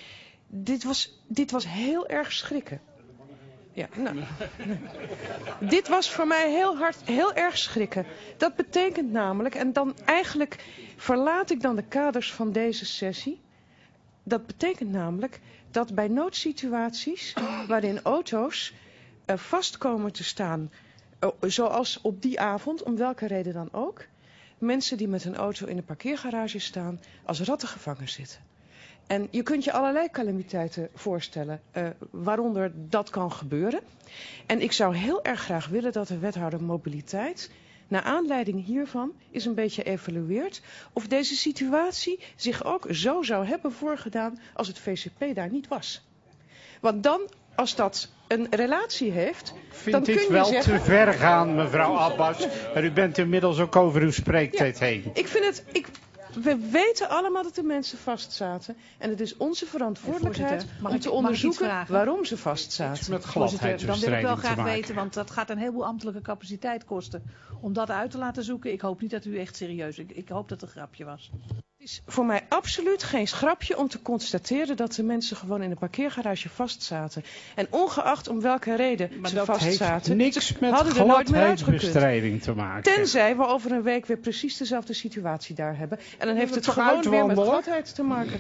Dit was, dit was heel erg schrikken. Ja, nou, nee. Dit was voor mij heel hard, heel erg schrikken. Dat betekent namelijk, en dan eigenlijk verlaat ik dan de kaders van deze sessie. Dat betekent namelijk dat bij noodsituaties waarin auto's uh, vast komen te staan, zoals op die avond, om welke reden dan ook, mensen die met een auto in de parkeergarage staan, als ratten gevangen zitten. En je kunt je allerlei calamiteiten voorstellen uh, waaronder dat kan gebeuren. En ik zou heel erg graag willen dat de wethouder mobiliteit, naar aanleiding hiervan, is een beetje evalueert of deze situatie zich ook zo zou hebben voorgedaan als het V C P daar niet was. Want dan, als dat een relatie heeft, Vindt dan kun dit je wel zeggen, te ver gaan, mevrouw Abbas. Maar u bent inmiddels ook over uw spreektijd ja, heen. Ik vind het, ik, we weten allemaal dat de mensen vastzaten. En het is onze verantwoordelijkheid mag om ik- te mag ik iets onderzoeken vragen? waarom ze vastzaten. Met Voorzitter, dan wil ik wel gladheidsbestrijding te graag maken. weten, want dat gaat een heleboel ambtelijke capaciteit kosten om dat uit te laten zoeken. Ik hoop niet dat u echt serieus, ik, ik hoop dat het een grapje was. Het is voor mij absoluut geen grapje om te constateren dat de mensen gewoon in een parkeergarage vastzaten. En ongeacht om welke reden Maar ze dat vastzaten, heeft niks ze met hadden er nooit meer uitgekund. gladheidsbestrijding te maken. Tenzij we over een week weer precies dezelfde situatie daar hebben. En dan heeft we het toch gewoon weer met uitwandelen? gladheid te maken.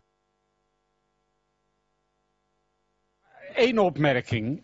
Eén opmerking.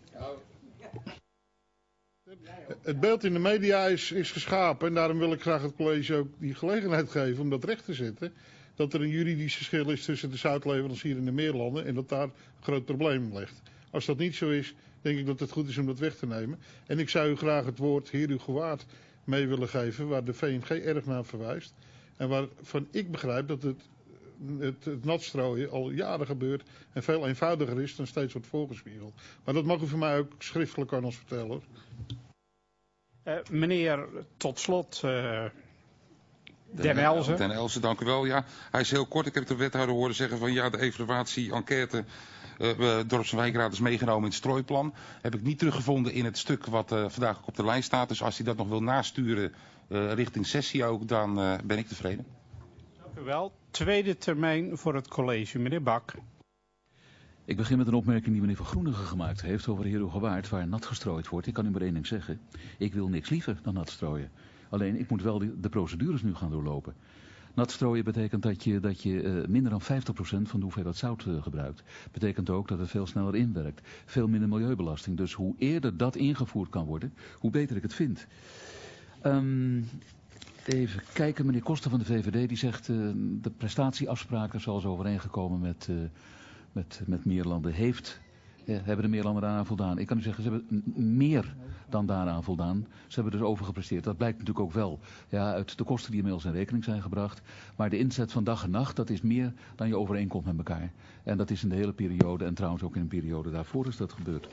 Het beeld in de media is, is geschapen en daarom wil ik graag het college ook die gelegenheid geven om dat recht te zetten. Dat er een juridisch verschil is tussen de Zuidleverancier en de Meerlanden en dat daar een groot probleem ligt. Als dat niet zo is, denk ik dat het goed is om dat weg te nemen. En ik zou u graag het woord heer u gewaard mee willen geven waar de V N G erg naar verwijst. En waarvan ik begrijp dat het, het, het natstrooien al jaren gebeurt en veel eenvoudiger is dan steeds wordt voorgespiegeld. Maar dat mag u voor mij ook schriftelijk aan ons vertellen hoor. Uh, meneer, tot slot, uh, Den Den Elzen. Den Elzen, dank u wel. Ja, hij is heel kort. Ik heb de wethouder horen zeggen van ja, de evaluatie, enquête, uh, dorps- en wijkraad is meegenomen in het strooiplan. Heb ik niet teruggevonden in het stuk wat uh, vandaag ook op de lijst staat. Dus als hij dat nog wil nasturen uh, richting sessie ook, dan uh, ben ik tevreden. Dank u wel. Tweede termijn voor het college. Meneer Bak. Ik begin met een opmerking die meneer Van Groenige gemaakt heeft over Herugewaard, waar nat gestrooid wordt. Ik kan u maar één ding zeggen. Ik wil niks liever dan nat strooien. Alleen, ik moet wel de, de procedures nu gaan doorlopen. Nat strooien betekent dat je, dat je uh, minder dan vijftig procent van de hoeveelheid zout uh, gebruikt. Betekent ook dat het veel sneller inwerkt. Veel minder milieubelasting. Dus hoe eerder dat ingevoerd kan worden, hoe beter ik het vind. Um, even kijken, meneer Koster van de V V D die zegt uh, de prestatieafspraken zoals overeengekomen met, uh, met, met Meerlanden heeft... Ja, hebben de Meerlanden daaraan voldaan? Ik kan u zeggen, ze hebben meer dan daaraan voldaan. Ze hebben dus overgepresteerd. Dat blijkt natuurlijk ook wel ja, uit de kosten die inmiddels in rekening zijn gebracht. Maar de inzet van dag en nacht, dat is meer dan je overeenkomt met elkaar. En dat is in de hele periode en trouwens ook in een periode daarvoor is dat gebeurd.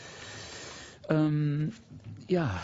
Um, ja...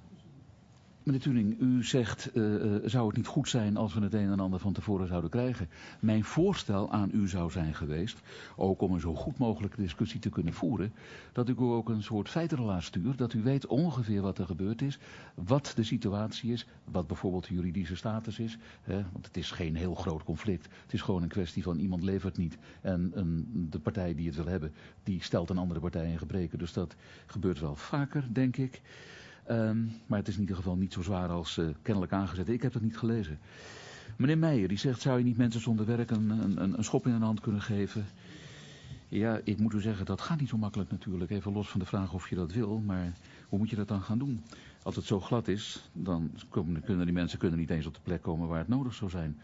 Meneer Tuning, u zegt, uh, uh, zou het niet goed zijn als we het een en ander van tevoren zouden krijgen? Mijn voorstel aan u zou zijn geweest, ook om een zo goed mogelijke discussie te kunnen voeren, dat ik u ook een soort feitenrelaas stuur, dat u weet ongeveer wat er gebeurd is, wat de situatie is, wat bijvoorbeeld de juridische status is. Hè, want het is geen heel groot conflict. Het is gewoon een kwestie van iemand levert niet en een, de partij die het wil hebben, die stelt een andere partij in gebreken. Dus dat gebeurt wel vaker, denk ik. Um, maar het is in ieder geval niet zo zwaar als uh, kennelijk aangezet. Ik heb dat niet gelezen. Meneer Meijer, die zegt, zou je niet mensen zonder werk een, een, een schop in de hand kunnen geven? Ja, ik moet u zeggen, dat gaat niet zo makkelijk natuurlijk. Even los van de vraag of je dat wil, maar hoe moet je dat dan gaan doen? Als het zo glad is, dan kunnen die mensen kunnen niet eens op de plek komen waar het nodig zou zijn.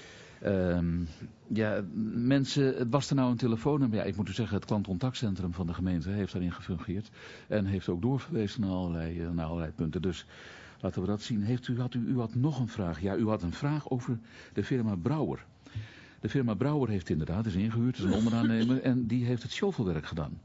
Um, ja, mensen, was er nou een telefoonnummer? Ja, ik moet u zeggen, het klantcontactcentrum van de gemeente heeft daarin gefungeerd. En heeft ook doorverwezen naar allerlei, uh, naar allerlei punten. Dus laten we dat zien. Heeft u, had u, u had nog een vraag. Ja, u had een vraag over de firma Brouwer. De firma Brouwer heeft inderdaad, is ingehuurd, is een onderaannemer. En die heeft het shovelwerk gedaan.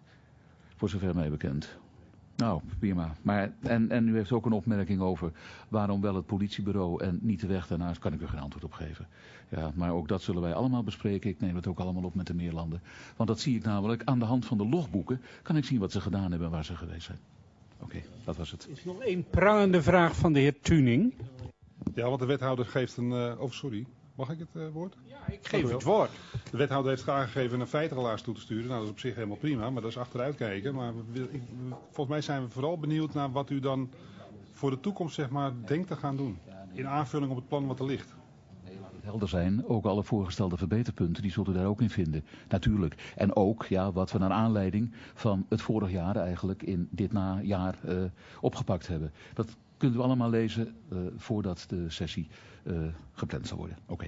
Voor zover mij bekend. Nou, prima. Maar, en, en u heeft ook een opmerking over waarom wel het politiebureau en niet de weg daarnaast, kan ik u geen antwoord op geven. Ja, maar ook dat zullen wij allemaal bespreken. Ik neem het ook allemaal op met de Meerlanden. Want dat zie ik namelijk aan de hand van de logboeken, kan ik zien wat ze gedaan hebben en waar ze geweest zijn. Oké, okay, dat was het. Er is nog één prangende vraag van de heer Tuning. Ja, want de wethouder geeft een... Uh, oh, sorry. Mag ik het uh, woord? Ja, ik geef het woord. De wethouder heeft aangegeven een feitenrelaas toe te sturen. Nou, dat is op zich helemaal prima, maar dat is achteruitkijken. Maar we, ik, volgens mij zijn we vooral benieuwd naar wat u dan voor de toekomst zeg maar denkt te gaan doen. In aanvulling op het plan wat er ligt. Helder zijn, ook alle voorgestelde verbeterpunten, die zult u daar ook in vinden. Natuurlijk. En ook ja, wat we naar aanleiding van het vorig jaar eigenlijk in dit najaar uh, opgepakt hebben. Dat kunt u allemaal lezen uh, voordat de sessie uh, gepland zal worden. Oké. Okay.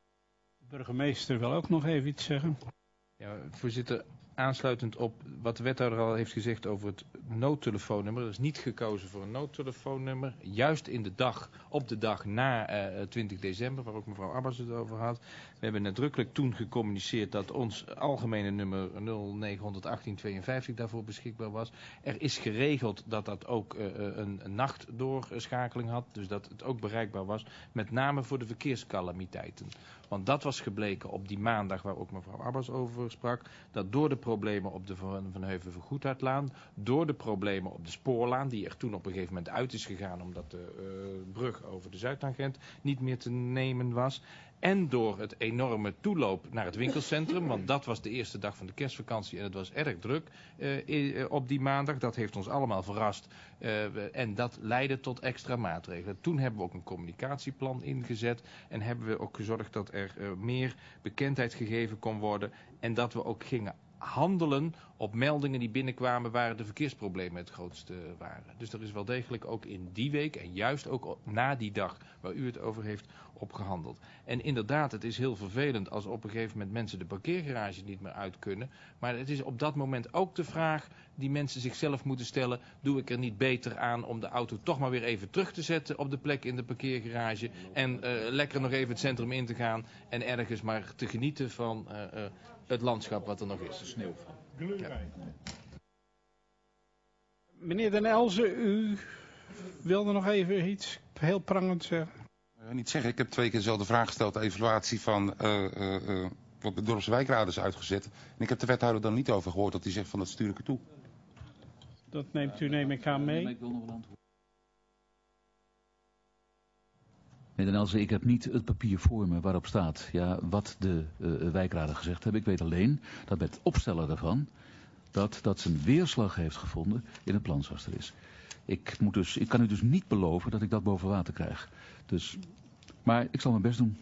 De burgemeester wil ook nog even iets zeggen. Ja, voorzitter, aansluitend op wat de wethouder al heeft gezegd over het noodtelefoonnummer. Er is niet gekozen voor een noodtelefoonnummer. Juist in de dag, op de dag na uh, twintig december, waar ook mevrouw Abbas het over had. We hebben nadrukkelijk toen gecommuniceerd dat ons algemene nummer nul negen een acht tweeënvijftig daarvoor beschikbaar was. Er is geregeld dat dat ook uh, een, een nachtdoorschakeling had. Dus dat het ook bereikbaar was. Met name voor de verkeerscalamiteiten. Want dat was gebleken op die maandag waar ook mevrouw Abbas over sprak. Dat door de problemen op de Van, Van Heuvel-Vergoedhardlaan. Door de problemen op de spoorlaan. Die er toen op een gegeven moment uit is gegaan. Omdat de uh, brug over de Zuidtangent niet meer te nemen was. En door het enorme toeloop naar het winkelcentrum. Want dat was de eerste dag van de kerstvakantie. En het was erg druk uh, op die maandag. Dat heeft ons allemaal verrast. Uh, en dat leidde tot extra maatregelen. Toen hebben we ook een communicatieplan ingezet. En hebben we ook gezorgd dat er uh, meer bekendheid gegeven kon worden. En dat we ook gingen handelen op meldingen die binnenkwamen waar de verkeersproblemen het grootste waren. Dus er is wel degelijk ook in die week en juist ook na die dag waar u het over heeft opgehandeld. En inderdaad, het is heel vervelend als op een gegeven moment mensen de parkeergarage niet meer uit kunnen. Maar het is op dat moment ook de vraag die mensen zichzelf moeten stellen. Doe ik er niet beter aan om de auto toch maar weer even terug te zetten op de plek in de parkeergarage. En uh, lekker nog even het centrum in te gaan en ergens maar te genieten van uh, uh, het landschap wat er nog is. De sneeuw van. Ja. Meneer Den Elzen, u wilde nog even iets heel prangend zeggen. Uh, niet zeggen, ik heb twee keer dezelfde vraag gesteld. De evaluatie van uh, uh, uh, wat de Dorpse wijkraad is uitgezet. En ik heb de wethouder dan niet over gehoord dat hij zegt van dat stuur ik er toe. Dat neemt u neem ik aan mee. Meneer Den Elzen, ik heb niet het papier voor me waarop staat ja, wat de uh, wijkraden gezegd hebben. Ik weet alleen dat met het opstellen daarvan, dat dat zijn weerslag heeft gevonden in het plan zoals er is. Ik, moet dus, ik kan u dus niet beloven dat ik dat boven water krijg. Dus, maar ik zal mijn best doen.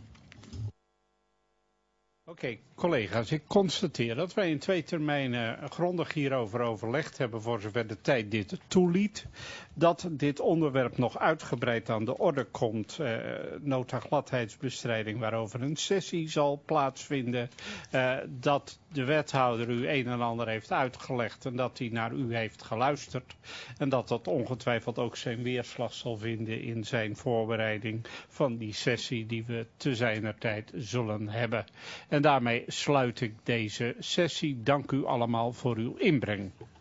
Oké, okay, collega's, ik constateer dat wij in twee termijnen grondig hierover overlegd hebben, voor zover de tijd dit toeliet. Dat dit onderwerp nog uitgebreid aan de orde komt. Uh, nota gladheidsbestrijding waarover een sessie zal plaatsvinden. Uh, dat de wethouder u een en ander heeft uitgelegd en dat hij naar u heeft geluisterd. En dat dat ongetwijfeld ook zijn weerslag zal vinden in zijn voorbereiding van die sessie die we te zijner tijd zullen hebben. En daarmee sluit ik deze sessie. Dank u allemaal voor uw inbreng.